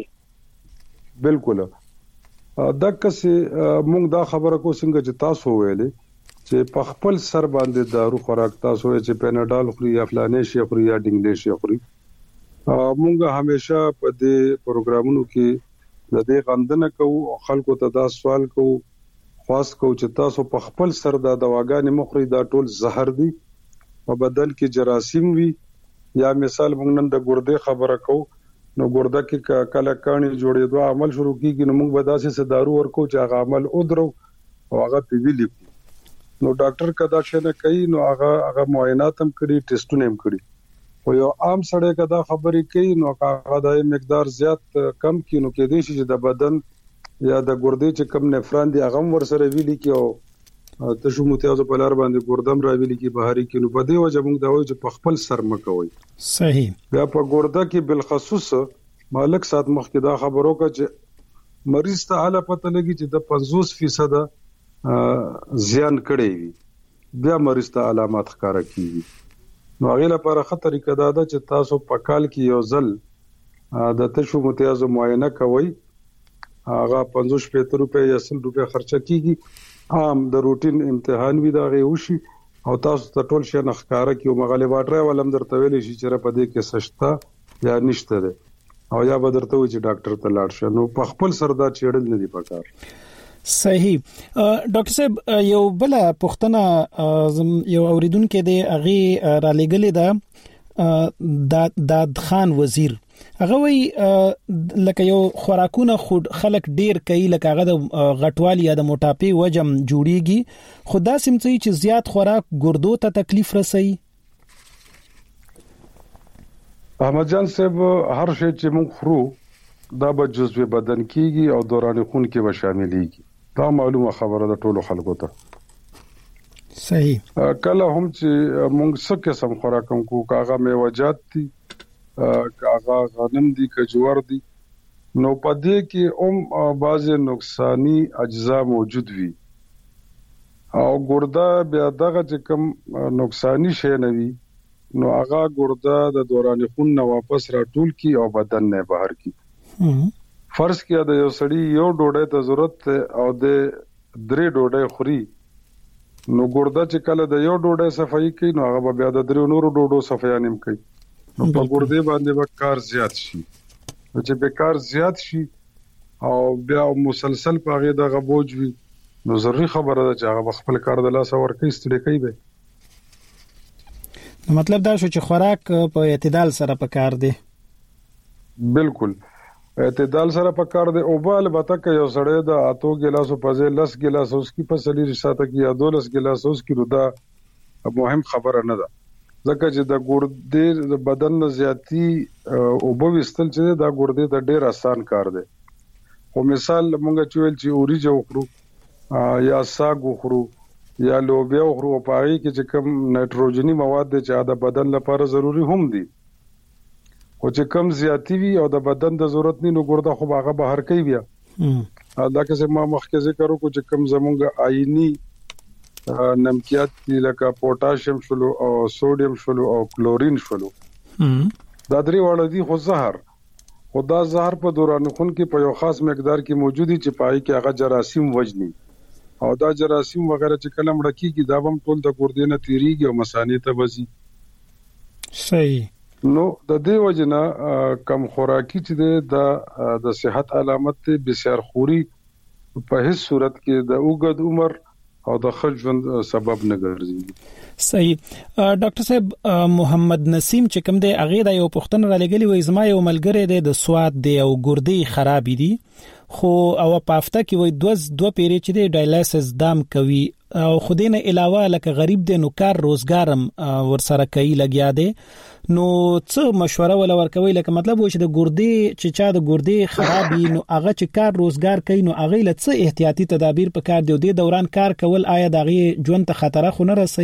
S9: بالکل دغه څه موږ دا خبره کو څنګه چې تاسو ویلې چې په خپل سر باندې دارو خوراک تاسو چې پیناډال خوري یا فلانه شي خوري یا ډینګلی شي خوري موږ همیشه په دې پروګرامونو کې د دې غندنه کوو خلکو ته دا سوال کوو خاص کوو چې تاسو په خپل سر دا دواګانې مخوري دا ټول زهر دي په بدل کې جراثیم وي یا مثال موږ نن د ګردې خبره کوو نو ګرده کې کله کانی جوړېدو عمل شروع کیږي نو موږ به داسې سدارو ورکو چې هغه عمل ودرو او هغه پیویلی نو ډاکټر کدا شنه کوي نو هغه هغه معاینات هم کړي ټیسټونه هم کړي خو یو عام سړی کدا خبرې کوي نو هغه د مقدار زیات کم کې نو کې دي چې د بدن یا د ګردې چې کم نفران دي هغه ور سره ویلي کې او ته شو متیازو په لار باندې ګردم را ویلي کې بهاري کې نو په دې وجه موږ دا وایو چې په خپل سر مکوي
S1: صحیح
S9: بیا په ګرده کې بالخصوص مالک سات مخکې دا خبرو کا چې مریض ته حاله پته لګي چې د پنځوس فیصد زیان کړي وي بیا مریض ته علامات ښکارا کیږي نو هغه لپاره خطر طریقه دا ده چې تاسو په کال کې یو ځل د تشو متیازو معاینه کوئ هغه پنځوس روپے یا سل روپے خرچه کیږي عام د روټین امتحان وی دا غي وشي او تاسو ته ټول شي نخکاره کیو مغالبه واټره ولم درته ویل شي چې په دې کې سشتا یا نشته ده او یا به درته وي چې ډاکټر ته لاړ شي نو په خپل سردا چېړل نه دی پکار
S1: صحیح ډاکټر صاحب یو بل پښتنه یو اوریدونکو دی اغه را لګلې ده د خان وزیر هغه وی لکه یو خوراکونه خود خلک ډیر کوي لکه هغه د غټوالي یا د موټاپي وجم جوړيږي خدا سمڅي چې زیات خوراک ګردو ته تکلیف رسي
S9: احمد جان صاحب هر شی چې موږ خورو دا به جزوی بدن کیږي او دوران خون کې به شاملېږي دا معلومه خبره ده ټولو خلکو ته
S1: صحیح
S9: کله هم چې موږ څه قسم خوراک کوو کاغه میوجات دي کاغه غنم دي کجور دي نو پدې کې هم بعض نقصانی اجزا موجود وي او ګرده بیا دغه چې کوم نقصانی شی نه وي نو هغه ګرده د دوران خون نه واپس راټول کی او بدن نه بهر کی فرض کیا د یو سړی یو ډوډۍ ته ضرورت او د درې ډوډۍ خوري نو ګرده چې کله د یو ډوډۍ صفائی کوي نو هغه بیا د درې نورو ډوډو صفائی نیم کوي په ګردې باندې به کار زیات شي. چې به کار زیات شي او بیا مسلسل په هغه د غبوج وي نو ضروري خبره ده چې هغه خپل کار د لاس ورکې ستړي کوي به.
S1: نو مطلب دا شو چې خوراک په اعتدال سره پکار دی.
S9: بالکل اعتدال سره پکار دی. او بل البته که یو سړی د اتو ګلاسو په ځای لس ګلاس اوس کی په سلی رساته کې یا دولس ګلاس اوس کی رودا مهم خبره نه ده ځکه چې د ګردې د بدن زیاتی او بوستل چې د ګردې د ډیر آسان کار دی. خو مثال مونږ چې ویل چې اوریج وخورو یا ساګ وخورو یا لوبیا وخورو په هغه کې چې کوم نایتروجنی مواد چې د بدن لپاره ضروری هم دي خو چې کم زیاتی وي او د بدن د ضرورت نه نو ګرده خو هغه بهر کوي بیا. دا که ما مخکې ذکر وکړو چې کم زمونږ آینی نمکیات دي لکه پوتاشیم شلو او سوډیم شلو او کلورین شلو دا درې وړ دي خو زهر خدا زهر په دوران خون کې په یو خاص مقدار کې موجودي چې پای کې هغه جراثیم وجني او دا جراثیم وغیرہ چې کلم ډکی کې دا هم ټول د ګردې نه تیریږي او مثانې ته وځي.
S1: صحیح.
S9: نو د دې وجنه کم خوراکي چې د د صحت علامت ته بسیار خوري په هیڅ صورت کې د اوږد عمر او د ښه ژوند سبب نه ګرځي.
S1: صحیح. ډاکټر صاحب محمد نسیم چې کوم دی هغه د یو پښتون را لګلی وای زما یو ملګری دی د سواد دی او ګردې خراب دي خو او په هفته کې وای دوز دوه پیری چې دی ډایلیسس دام کوي او خودینه علاوه لکه غریب دی نو کار روزګارم ورسره کوي لګیا دی نو څه مشوره ولا ورکوي لکه مطلب و چې د ګردې چې چا د ګردې خرابي نو هغه چې کار روزګار کوي نو هغه له څه احتیاطي تدابیر په کار دی د دوران کار کول آیا دغه ژوند ته خطر خو نه رسي؟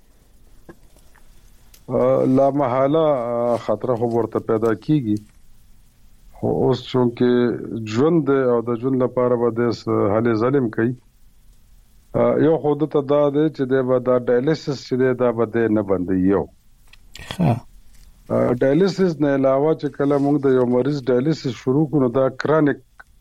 S9: لا محاله خطر خو ورته پیدا کیږي خو اوس چې ژوند او د ژوند لپاره به د حل ظالم کوي یو خود ته دا دی چې د ډایلیسس چې دا به نه بندي یو
S1: ها
S9: ډایلیسس نه علاوه چې کله موږ د یو مریض ډایلیسس شروع کړو دا کرونیک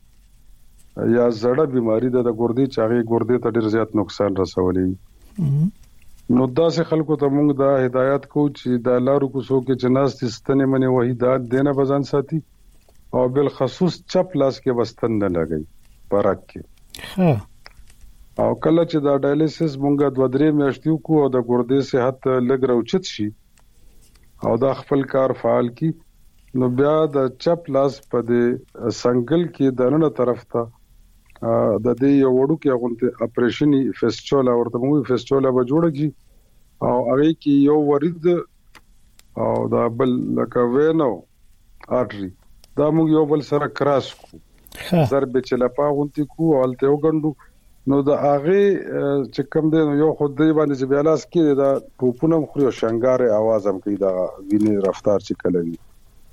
S9: یا زړه بيماري ده د ګردې چاغي ګردې ته ډیر زیات نقصان رسولي. نو داسې خلکو ته موږ دا هدایت کوو چې د لارو کوڅو کې جناز ستنې منې وحیدات دینه بزن ساتي او بل خصوص چپ لاس کې وستن نه لګي پرک کې. او کله چې دا ډایلیسس موږ دوه درې میاشتې کو او د ګردې صحت لګ راوچت شي او دا خپل کار فعال کی نو بیا د چپ لاس په د سنگل کې دنه طرف ته د دې یو وړو کې غونډه اپریشن فیسچولا ورته موږ فیسچولا به جوړږي او هغه کې یو ورید او دا بل لکه وینو آرټري دا موږ یو بل سره کراس کو ضرب چې لپا غونتی کو او الته وګندو نو دا هغه چې کوم دی یو خود دی باندې چې بیلاس کې دا پوپونم خوري او شنګاره आवाज هم کوي دا ویني رفتار چې کله وي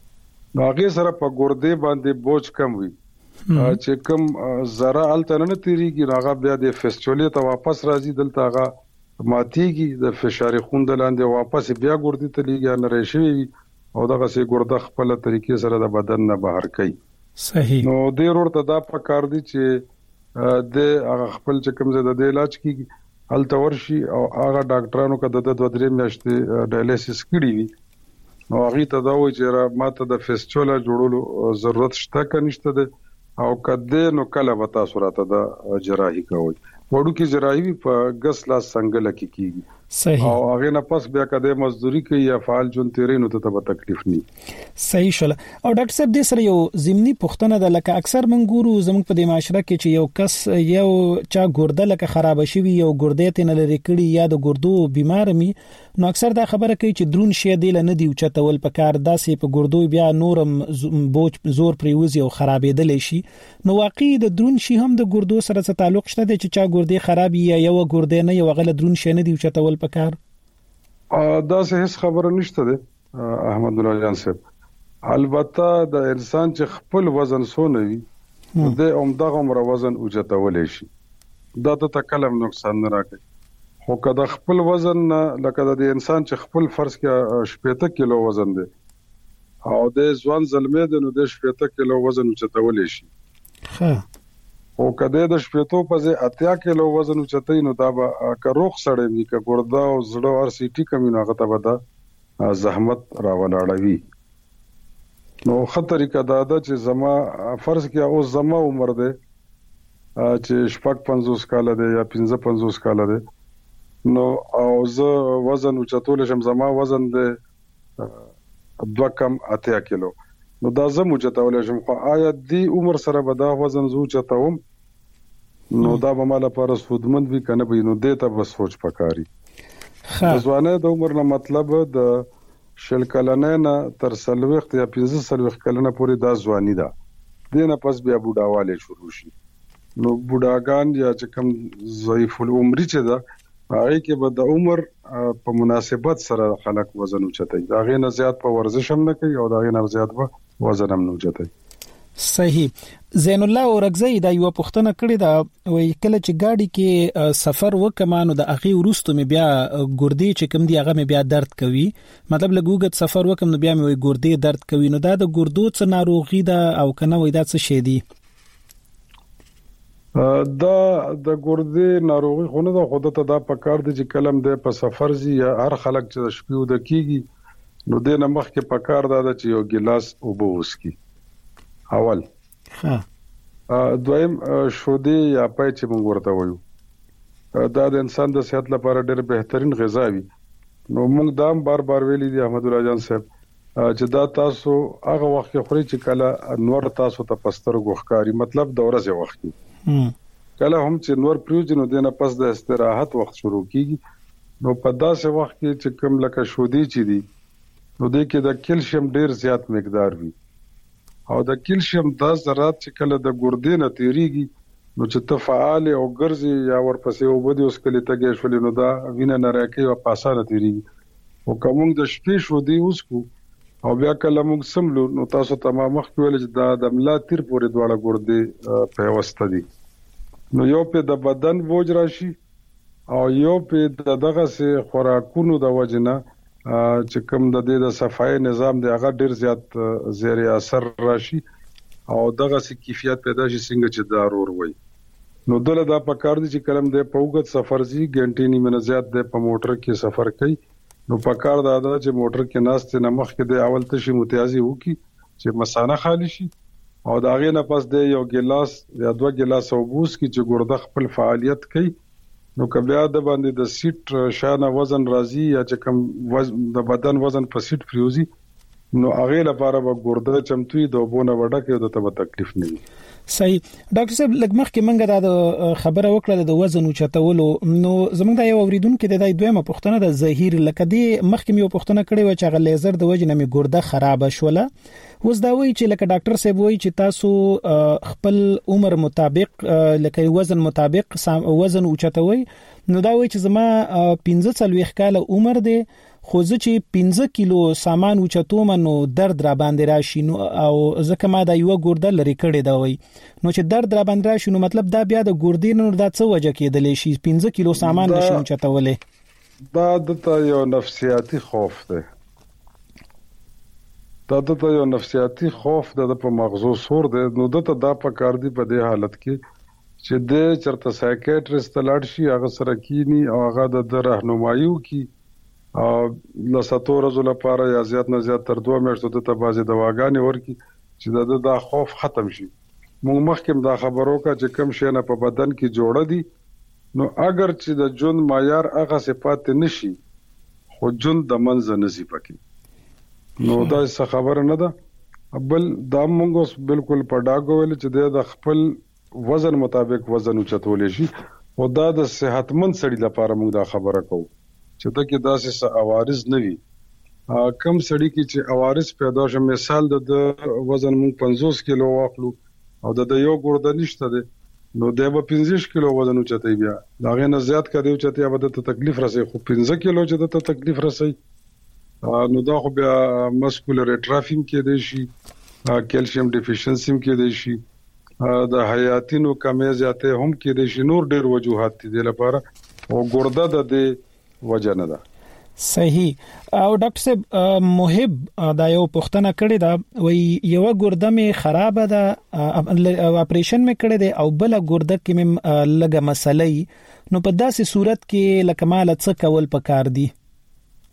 S9: هغه سره په ګردې باندې بوج کم وي چې کوم زرا الته نه تیریږي هغه بیا د فیسچولې ته واپس راځي دلته هغه ماتيږي د فشار خون د لاندې واپس بیا ګردې ته لیږي نه راشي او دغه سي ګرده خپل طریقې سره د بدن نه بهر کوي.
S1: صحیح.
S9: نو د ورته دا پکار دي چې د هغه خپل چې کوم زده د علاج کیږي الته ورشي او هغه ډاکټرانو کده د دوه درې میاشتې ډایلیسس کړی وي نو هغه ته دا وایي چې ماته د فیسچولا جوړولو ضرورت شته که نشته ده او کده نو کله وتا سورته د جراحي کوي وړو کې جراحي په غس لاس څنګه لکی کیږي.
S1: صحیح.
S9: او هغه نه پس بیا کده مزدوري کوي یا فعال جون تیرې نو ته به تکلیف نه.
S1: صحیح شول. او ډاکټر صاحب دې سره یو ضمني پوښتنه ده لکه اکثر منګورو زموږ په د معاشره کې چې یو کس یو چا ګرده لکه خراب شي یو ګردې ته نه لري کړي یا د ګردو بیمار می نو اکثر دا خبره کوي چې درون شي دی نه دی او چتول په کار داسې په ګردو بیا نورم بوج زور پریوزي او خرابېدل شي نو واقعي د درون شي هم د ګردو سره څه تعلق شته چې چا ګردې خراب یا یو ګردې نه یو غل درون شي نه دی او چتول په کار
S9: دا څه هیڅ خبره نشته ده احمد الله جان صاحب البته د انسان چې خپل وزن سونه وي د عمدغه عمر وزن اوچتول شي دا ته تکلم نقصان نه راکړي خو کله خپل وزن لکه د انسان چې خپل فرض کې شپږ کیلو وزن دی او د ځوان زلمې د نو د شپږ کیلو وزن اوچتول شي
S1: ها
S9: او کده د شپېتو په ځای اتیا کیلو وزن اوچتای نو دا به که روغ سړی وي که ګرده او زړه او سی ټي کمینو هغه ته به دا زحمت راولاړوي. نو خطرې کدا ده چې زما فرض کې او زما عمر ده چې شپږ پنځوس کال ده یا پنځه پنځوس کال ده، نو او زه وزن اوچتول شم، زما وزن ده دوه کم اتیا کیلو، نو دا زه اوچتول شم، خو آیا دی عمر سره به دا وزن زه اوچتوم نو دا به مال لپاره سودمند وي کنه به، نو دې ته به سوچ پکاري. د ځوانۍ د عمر نه مطلب د شل کلنه نه تر سلوخت یا پنځه سلوخت کلنه پورې دا ځواني ده، دینه پس بیا بوډاواله شروع شي. نو بوډاګان یا چې کوم ضعیف العمر چې ده هغه کې به د عمر په مناسبت سره خلک وزن اوچتای، دا غي نه زیات په ورزش هم نه کوي او دا غي نه زیات په وزن هم نه اوچتای.
S1: صحیح. زین الله اورغزی دا یو پښتنه کړی دا وای کله چې گاډي کې سفر وکمانو د اخی ورستو می بیا ګردی چې کوم دی هغه می بیا درد کوي، مطلب لګوګت سفر وکم نو بیا می وای ګردی درد کوي، نو دا د ګردو څخه ناروغي ده او کنه وای دا څه شی دی؟
S9: دا د ګردې ناروغي خو نه ده، خو ته دا پکار دي چې کلم ده په سفر زی یا هر خلک چې د شپې ود کیږي نو د نمخ کې پکار ده چې یو ګلاس اوبه وسکي اول. ها دویم شودې یا پای چې موږ ورته وایو دا د انسان د صحت لپاره ډېر بهترین غذا وي. نو موږ دا بار بار ویلي دي احمد الله جان صاحب چې دا تاسو هغه وخت کې خوري چې کله نور تاسو ته پستر غوخکاری، مطلب د ورځې وخت کې کله هم چې نور پریوځي نو دنه پس د استراحت وخت شروع کیږي. نو په داسې وخت کې چې کوم لکه شودې چې دي نو د کې د کیلشیم ډېر زیات مقدار وي او د کیلشیم دا ذرات چې کله د ګردې نه تیریږي نو چې ته فعال او ګرځي یا ورپسې وبدي اوس کله تګې شولې نو دا وینه نه راکې او پاسانه تیریږي. او کوم د شپې شو دی اوس کو او بیا کله موږ سملو نو تاسو تمام مخ ویل چې دا د ملا تیر پورې دواړه ګردې په واسطه دي. نو یو په د بدن بوج راشي او یو په د دغه سه خوراکونو د وجنه چې کوم د دې د صفای نظام دی هغه ډیر زیات زیر اثر راشي او دغه سي کیفیت پیدا شي څنګه چې ضرور وي. نو دله دا پکار دي چې کلم د پوغت سفر زی غنټې نیمه زیات د په موټر کې سفر کوي نو پکار دا دا چې موټر کې ناست نه مخ کې د اول تشي متیازي وکي چې مسانه خالی شي او دا غي نه پس د یو ګلاس یا دوه ګلاس اوبوس کې چې ګرده خپل فعالیت کوي نو کبیا د باندې د سیټ شانه وزن راځي یا چې کوم وزن د بدن وزن په سیټ فریوزي نو هغه لپاره به ګرده چمتوي د وبونه وډه کې د ته تکلیف نه وي.
S1: صحیح. ډاکټر صاحب لګمخ کې منګه دا خبره وکړه د وزن اوچتولو، نو زموږ د یو اوریدونکو د دای دویمه پښتنه د ظهیر لکه دی مخکې یو پښتنه کړي و چې غ لیزر د وجه نه می ګرده خراب شوله، وز دا وایي چې لکه ډاکټر صاحب وایي چې تاسو خپل عمر مطابق لکه وزن مطابق وزن اوچتوي، نو دا وایي چې زما پنځه څلوېښت کال عمر دی خو زه چې پنځه کیلو سامان اوچتوم نو درد را باندې راشي، نو او ځکه ما دا یو ګرده لري کړی دا وایي نو چې درد را باندې راشي نو مطلب دا بیا د ګردې نو دا څه وجه کېدلی شي پنځه کیلو سامان نشي اوچتولې؟
S9: دا د یو نفسیاتي خوف دی، دا د یو نفسیاتي خوف د په مغزو سور دی. نو دته دا پکار دی په دې حالت کې چې د چرته سایکیټریست لاړ شي هغه سره کینی او هغه د راهنمایي کی او لساتو ورځو لپاره یا زیات نه زیات تر دوه میاشتو ته بازي دواګانې ورکي چې د دا خوف ختم شي. موږ مخکې دا خبرو کا چې کم شي نه په بدن کې جوړه دي نو اگر چې د جون معیار هغه صفات نشي خو جون د منځ نزي پکې نو دا څه خبره نه ده. بل دا موږ بالکل په ډاګو ویل چې د خپل وزن مطابق وزن اوچتول شي او دا د صحتمند سړي لپاره موږ دا خبره کوو چې دا کې داسې عوارض نه وي. کم سړی کې چې عوارض پیدا شي، مثال د وزن مون پنځوس کیلو واخلو او د یو ګرده نشته ده نو د به پنځه کیلو وزن اوچتای بیا دا غي نه زیات کړي اوچتای به ته تکلیف راسي، خو پنځه کیلو چې ته تکلیف راسي نو دا خو بیا مسکولر اټرافیم کې دی شي، کیلشیم ډیفیشنسي کې دی شي، د حیاتینو کمی زیاته هم کې دی شي، نور ډیر وجوهات دي لپاره او ګرده د دې وجه نه ده.
S1: صحیح. او ډاکټر صاحب محب دا یو پښتنه کړی دا وی یو ګرده می خراب ده اپریشن می کړی دی او بل ګرده کې می لګه مسلې، نو په داسې صورت کې لکه مال څه کول پکار دي؟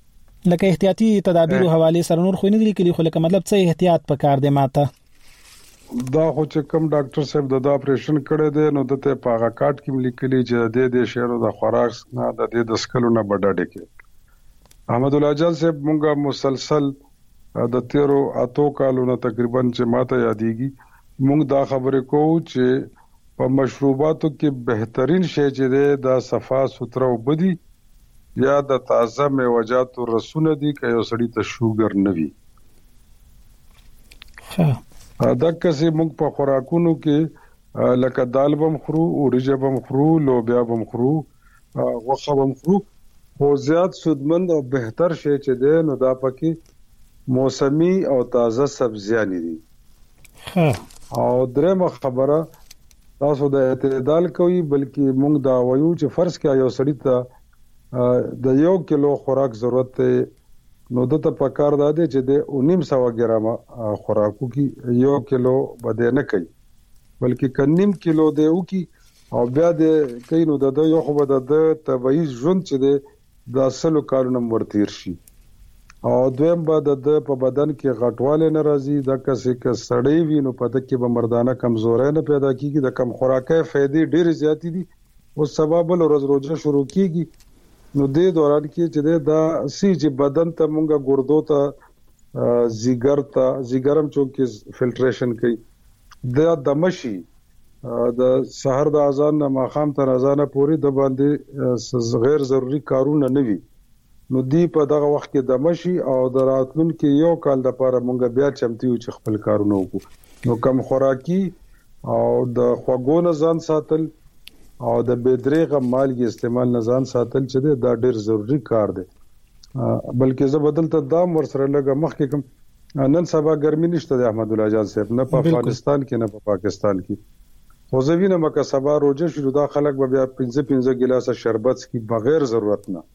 S1: لکه احتیاطي تدابیر حواله سره نور خو نه دي کلی خو لکه مطلب څه احتیاط پکار دی ماته
S9: دا خو چې کوم ډاکټر صاحب د اپریشن کړی دی نو دته پاغه کارت کې لیکلي چې د دې شهرو د خوراک نه د دې د سکلو نه بډاډه کې احمد الله جان صاحب مونږه مسلسل د تیرو اتو کالو نه تقریبا چې ماته یادېږي مونږ دا خبره کوو چې په مشروباتو کې بهترین شی چې دی دا صفا سوتره وبدي یا د تازه میوه‌جاتو رسونه دي که یو سړی ته شوګر نه وي ها دا کسي موږ په خوراکونو کې لکه دال بم خورو اورجه بم خورو لوبیا بم خورو غوښه بم خورو خو زیات سودمند او بهتر شی چې دی نو دا پکې موسمي او تازه سبزيان دي ها او درېمه خبره تاسو د اعتدال کوي بلکې موږ دا وایو چې فرض کړئ یو سړی ته د یو کیلو خوراک ضرورت ته نو دته پکار داده چې د نیم سو ګرام خوراکو کې یو کیلو بده نه کوي بلکې کنیم کیلو دی او کې او بیا د کینو د یو خو بده د طبيعي ژوند چې د اصلو کارونه مرتیر شي او دویم بعد د په بدن کې غټواله ناراضي د کسې ک سړی وینو په د کې به مردانه کمزوري نه پیدا کیږي د کم خوراکه فائدې ډېر زیات دي او سبب له ورځ روزه شروع کیږي نو د دوران کې چې دا سی چې بدن ته مونږه ګردو ته زیګر ته زیګرم چونکې فلټریشن کوي د دمشي د سحر د اذان نه ماخام تر اذان پورې د باندې غیر ضروری کارونه نه وي نو دی په دغه وخت کې دمشي او د راتلون کې یو کال د لپاره مونږه بیا چمتي او چې خپل کارونه وکړو نو کم خوراکي او د خوګو ځان ساتل او د بدرېغه مالګي استعمال نزان ساتل چې دا ډېر ضروری کار دی بلکې زه بدل ته دا ور سره لګه مخکې کوم نن سبا ګرمي نشته د احمد الله جان صاحب نه په افغانستان کې نه په پاکستان کې خو زوینه مکه سبا روزه شروع دا خلک به بیا پنځه پنځه ګلاسه شربت کی بغیر ضرورت نه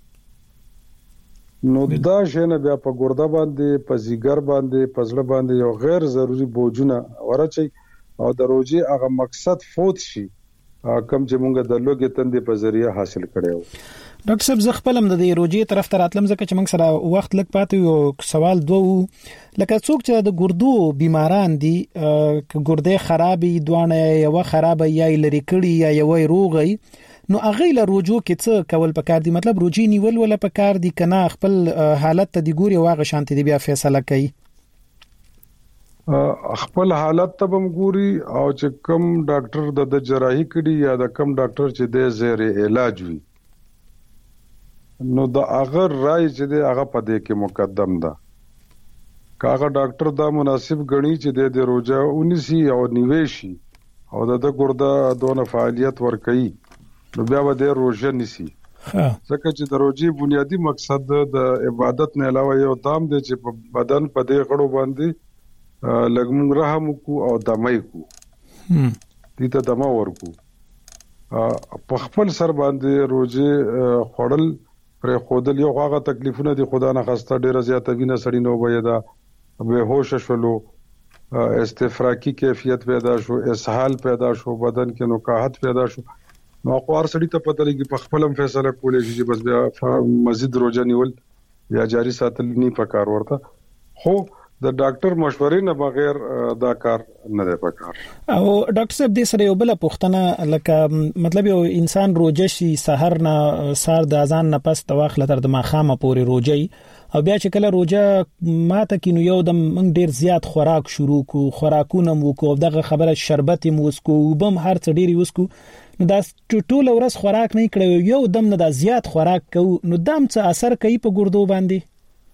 S9: نو دا شنه بیا په ګرده باندې په زیګر باندې په زړه باندې یو غیر ضروری بوجونه ورچي او د روزي هغه مقصد فوت شي کم چې مونږ د لوګي تندې په ذریعہ حاصل کړو
S1: ډاکټر صاحب زه خپلم د دې روجي طرف ته راتلم ځکه چې موږ سره وخت لږ پاتې یو سوال دوه لکه څوک چې د ګردو بیماران دي ګردې خرابې دوانه یو خراب یا لری کړي یا یو روغي نو اغه له روجو کې څه کول پکار دي مطلب روجي نیول ولا پکار دي کنه خپل حالت ته دی ګوري واغه شانتي دی بیا فیصله کوي
S9: خپل حالت ته بم ګوري او چې کم ډاکټر د جراحي کړي یا د کم ډاکټر چې د زیر علاج وي نو د هغه رائے چې د هغه په دې کې مقدم ده کاغه ډاکټر دا مناسب غني چې د روزه اونیسی او نیويشي او د ګرده دونه فعالیت ور کوي نو بیا به د روزه نسی ځکه چې د روزي بنیادی مقصد د عبادت نه علاوه یو دام دی چې په بدن په دې غړو باندې لګم رحم کو او دمای کو دې ته دما ورکو په خپل سر باندې روزه خړل پر خودل یو هغه تکلیفونه دي خدا نه خسته ډیره زیاته وینه سړی نو وایدا به هوش شولو استفراقی کیفیت پیدا شو اسهال پیدا شو بدن کې نقاحت پیدا شو نو قوار سړی ته پته لګي په خپلم فیصله کولې چې بس بیا مزید روزه نیول یا جاری ساتل نه پکار ورته خو د ډاکټر مشورې نه بغیر دا کار نه دی پکار
S1: او ډاکټر صاحب دې سره یو بل پوښتنه لکه مطلب یو انسان روزه شي سحر نه سار د اذان نه پس تواخله تر د ماخامه پورې روزي او بیا چې کله روزه ماته کینو یو د من ډیر زیات خوراک شروع کو خوراکونه مو کو دغه خبره شربت مو وسکو وبم هر څه ډیر وسکو نو دا ټول ورځ خوراک نه کړو یو دم نه دا زیات خوراک کو نو دم څه اثر کوي په ګردو باندې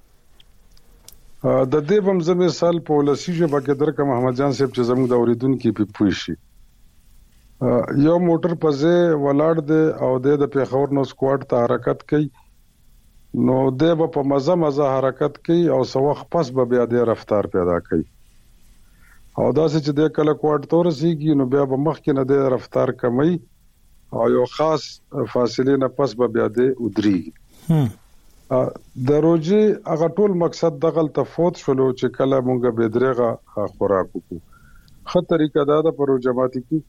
S9: د دې بم زمي مثال په ولسیجه باندې درک محمد جان صاحب چې زموږ د اوریدونکو په پوي شي یو موټر پځه ولاړ دی او د پیښور نو سکواډ ته حرکت کوي نو د په مزه مزه حرکت کوي او سوخ پس به بیا د رفتار پیدا کوي او دا چې د کله کوارټ تور سیږي نو بیا به مخ کې نه د رفتار کمی او یو خاص فاصله نه پس به بیا د ودري د روزي هغه ټول مقصد دغل تفوت شلو چې کله مونږه بدرغه خوراک وکړو خه طریقه دا د پرو جماعتي کې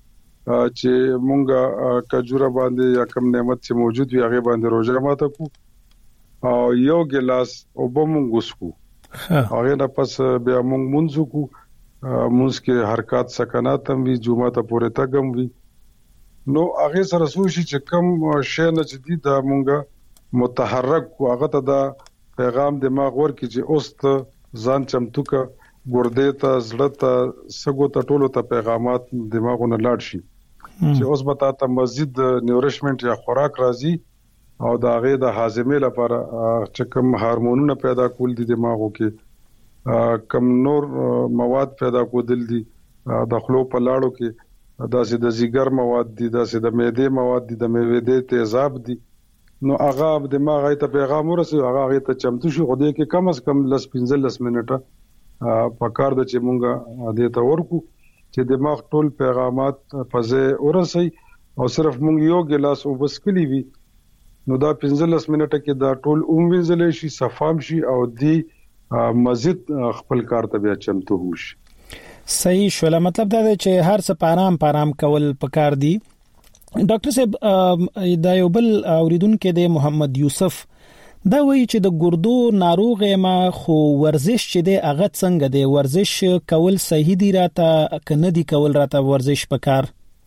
S9: چې مونږه کجوره باندې یا کم نعمت چې موجود وي هغه باندې روزه ماته کو او یو ګلاس اوبه مونږ وسکو هغه نه پس بیا مونږ مونږ کو مونږ کې حرکت سکنات هم وی جمعه ته پورې تګم وی نو هغه سره سوشي چې کم شی نه جدي دا مونږه متحرک کو هغه ته دا پیغام دماغ ورکړي چې اوس ته ځان چمتو کا ګردې ته زړه ته سګو ته ټولو ته پیغامات دماغونه لاړ شي چې اوس به تاسو مزید نیورشمنت یا خوراک راځي او دا غي د هاضمې لپاره چې کوم هورمونونه پیدا کول دي دماغو کې کم نور مواد پیدا کول دي د خلو په لاړو کې دا سي د زیګر مواد دي دا سي د معدې مواد دي د معدې تیزاب دي نو هغه د دماغ ته پیغام ورسي هغه ته چمتو شي خو دې کې کم از کم لس پنځلس منټه پکار د چې مونږه د ته ورکو چې دماغ ټول پیغامات پځه ورسي او صرف مونږ یو ګلاس وبسکلی وي نو دا پنځلس منټه کې دا ټول اوموینځل شي صفام شي او دی مزید خپل کار ته بیا چمتو وشي
S1: صحیح شو مطلب دا چې هر څه پارام پارام کول پکار دی ډاکټر صاحب دا یو بل اوریدونکو د محمد یوسف دا وایي چې د ګردو ناروغ ما خو ورزش چې دی هغه څنګه دی ورزش کول صحیح دی راته کنه دی کول راته ورزش پکار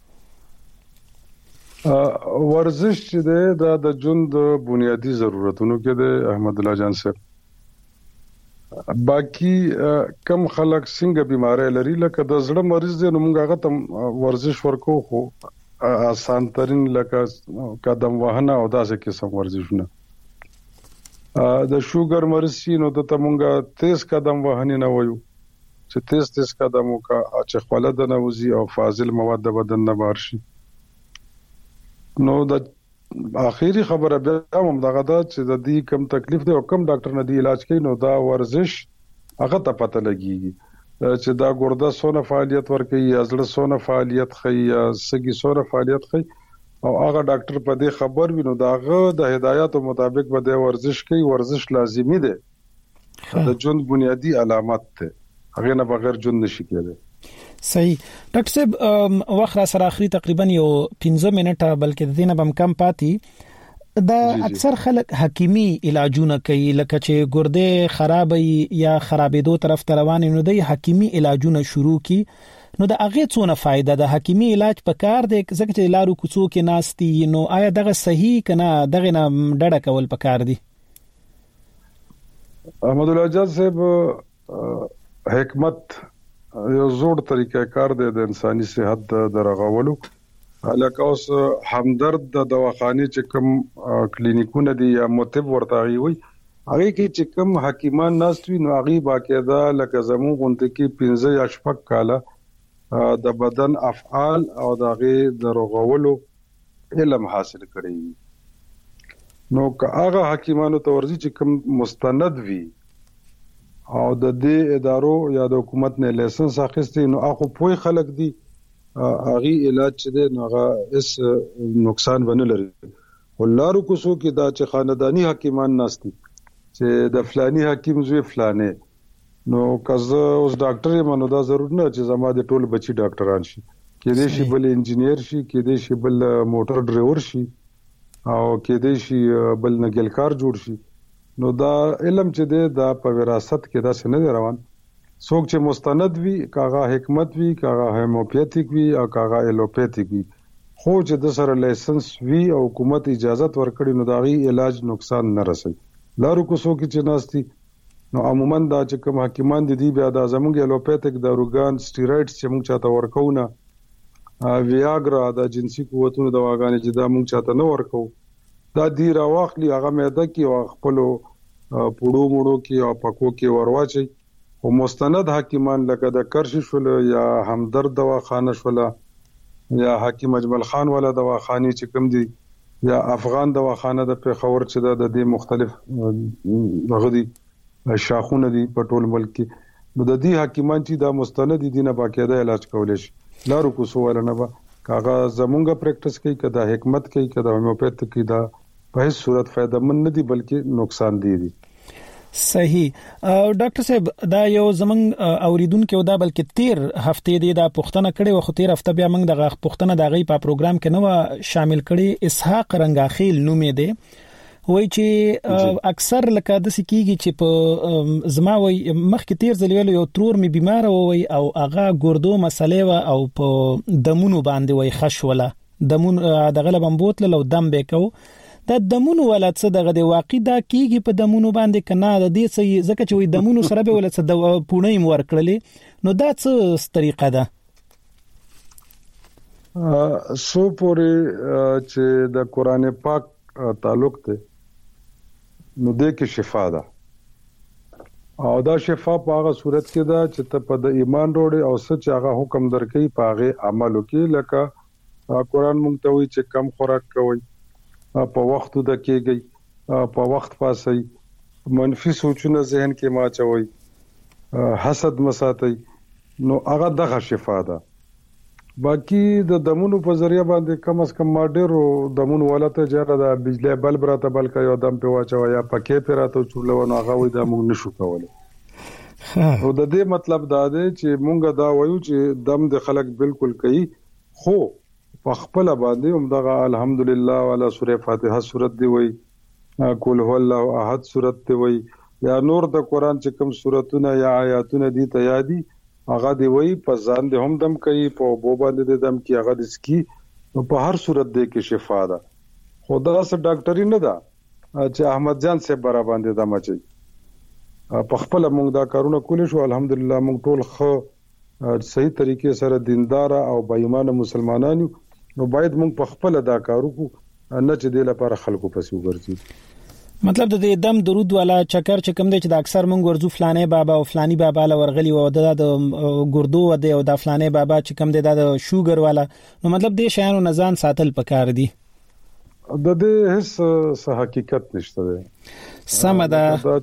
S9: ورزش چې دی دا د ژوند بنیادی ضرورتونو کې دی احمد الله جان صاحب باقی کم خلک څنګه بیماری لري لکه د زړه مریض دی نو موږ هغه ته ورزش ورکو خو آسان ترين لکه قدم وهنه او داسې قسم ورزشونه د شوګر مرسي نو د تمونګه تیز قدم وهنی نه وایو چې تیز تیز قدم وکا چې خپل د نوزي او فاضل مواد د بدن نه بار شي نو د اخیری خبره بیا هم دغه دا چې د دې کم تکلیف دی او کم ډاکټر نه دی علاج کوي نو دا ورزش هغه ته پته لګيږي چې دا ګرده سونه فعالیت ورکوي یا زړه سونه فعالیت کوي یا سګي سونه فعالیت کوي او هغه ډاکټر په دې خبر وینو داغه د هدایاتو مطابق به د ورزش کوي ورزش لازمی دی د ژوند بنیادی علامات ته هغه نه بغیر ژوند نشي کېدای
S1: صحیح ډاکټر صاحب وخت را سره اخري تقریبا یو پنځه منټه بلکې د دینه بم کم پاتې دا اکثر خلک حکیمی علاجونه کوي لکه چې ګرده خرابې یا خرابېدو طرف ته روان نو د حکیمی علاجونه شروع کی نو د هغه څونه فائدہ د حکیمی علاج په کار دی ځکه چې لارو کوڅو کې ناشتي نو آیا دغه صحیح کنه دغه نه ډډه کول په کار دی
S9: احمد الله جان صاحب حکمت یو زوړ طریقه کار دی د انساني صحت درغولو لکه اوس همدرد د دواخانه چې کوم کلینیکونه دي یا متب ورته وي هغه کې چې کوم حکیمان ناشتي نو هغه باقاعده لکه زمو غونډه کې پنځه یا شپږ کاله د بدن افعال او دغه د رغولو علم حاصل کړی نو که هغه حکیمانو ته ورزي چې کوم مستند وي او د دې ادارو یا د حکومت نه لایسنس اخیستي نو هغه پوي خلک دي هغه علاج چې دی نو هغه اس نقصان ونه لري ولارو کوڅو کې دا چې خاندانی حکیمان ناشتي چې د فلاني حکیم زوی فلانه نو کزه اوس ډاکټر یې منو دا ضرور نه چې زما د ټول بچي ډاکټران شي کې دې شي بل انجینیر شي کې دې شي بل موټر ډرایور شي او کې دې شي بل نګلکار جوړ شي نو دا علم چې دی دا په وراثت کې دا څه نه روان څوک چې مستند وي کاغه حکمت وي کاغه هومیوپیتیک وي او کاغه الوپیتیک وي خو چې د سره لایسنس وي او حکومت اجازه ورکړي نو دا غي علاج نقصان نه رسي لارو کوڅو کې چې ناشتي نو عموما دا چې کوم حکیمان دي بیا د زموږ الوپیتیک داروګان سټیرویډز چې موږ چاته ورکوونه ویاګرا د جنسي قوتونو دواګانې چې دا موږ چاته نه ورکو دا دی راوخلی هغه مېده کې خپل پړو مړو کې او پکو کې ورواچي او مستند حکیمان لکه د کرشي شول یا همدرد دواخانه شول یا حکیم اجمل خان والا دواخانه چې کوم دي یا افغان دواخانه د پیښور چې د دې مختلف غدي شاخونه دي په ټول ملک کې نو د دې حکیمان چې دا مستند دي نه باقاعده علاج کولای شي لارو کوڅو ولنه با کاغه زمونږه پریکټس کوي کدا حکمت کوي کدا هومیوپیت کوي دا په هیڅ صورت فائدہ مند نه دي بلکې نقصان دي دي
S1: صحیح ډاکټر صاحب دا یو زمنګ اوریدونکو دا بلکې تیر هفته دی دا پښتنه کړي و خو تیر هفته بیا موږ دغه پښتنه دغه په پروګرام کې نو شامل کړي اسحاق رنگاخیل نومې دی وای چې اکثر لکه د سکیږي چې په زما وای مخکې تیر ځل ویل یو ترور می بیمار وای او هغه ګردو مسلې وا او په دمونو باندې وای خښوله دمون دغه لبنبوت له دم به کو دا دمونو ولات څه دغه دی واقع دا کیږي په دمونو باندې کنه د دې څه ځکه چې وای دمونو سره به ولات د پونې مور کړلې نو دا څه طریقه ده
S9: سو پورې چې د قران پاک تعلق ته نو دې کې شفا ده او دا شفا په هغه صورت کې ده چې ته په د ایمان وروړي او سچ هغه حکم درکې په هغه عمل وکړي لکه قران مونږ ته وایي چې کم خوراک کوئ په وخت د کېږي په وخت پاسي منفي سوچونه ذهن کې ما چوي حسد مساتي نو هغه دغه شفا ده باقی د دمونو په ذریعہ باندې کم از کم ما ډیرو دمونو ولته جره د بجلی بلب راته بل کا یو دم په واچو یا پکې پر راته چولونه هغه وې د موږ نشو کولای او د دې مطلب دا دی چې مونږ دا وایو چې دم د خلک بالکل کوي خو په خپل باندې هم دغه الحمدلله ولا سوره فاتحه سورت دی وای کول هو الله احد سورت دی وای یا نور د قران چې کوم سورتونه یا آیاتونه دي ته یادي هغه دی وای په ځان د هم دم کوي په بو باندې دم کې هغه د سکی په هر صورت دی کې شفا ده خدا سره ډاکټري نه ده چې احمد جان سے برابر باندې دم اچي په خپل موږ دا کارونه کول شو الحمدلله موږ ټول خو صحیح طریقې سره دیندار او بېایمانه مسلمانانو نو باید موږ په خپل دا کارو کو نه چې د لپاره خلکو پسې وګرځي
S1: مطلب د دې دم درود والا چکر چې کوم دی چې د اکثر مونږ ورزو فلانه بابا او فلانی بابا له ورغلی و د ګردو و د او د فلانه بابا چې کوم دی د شوګر والا نو مطلب دې شیانو نزان ساتل پکار دي
S9: د دې هیڅ حقیقت نشته دی
S1: سم ده
S9: دا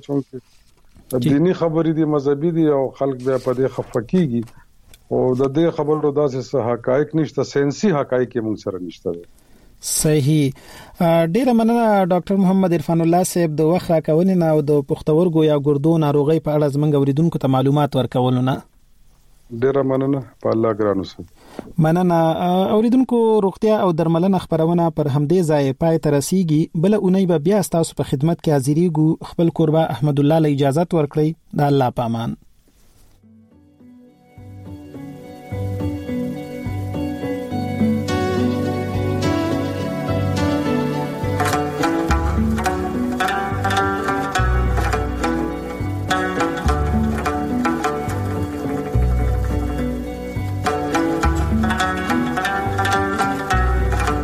S9: چې دینی خبرې دي مذهبي دي او خلک بیا په دې خفقيږي او د دې خبرو داسې حقایق نشته ساينسي حقایق موږ سره نشته دی
S1: صحیح ډیره مننه ډاکټر محمد عرفان الله صاحب د وخت راکونې نه او د پښتورګو یا ګردو ناروغي په اړه زموږ اوریدونکو ته معلومات ورکولونه
S9: ډیره مننه په الله ګرانو سره
S1: مننه اوریدونکو روغتیا او درملنه خبرونه پر همدې ځای پای ته رسیږي بل اونۍ به بیا تاسو په خدمت کې حاضرېږو خپل قربا احمد الله له اجازه ورکړئ د الله پامان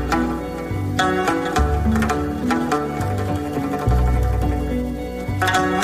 S11: Thank you.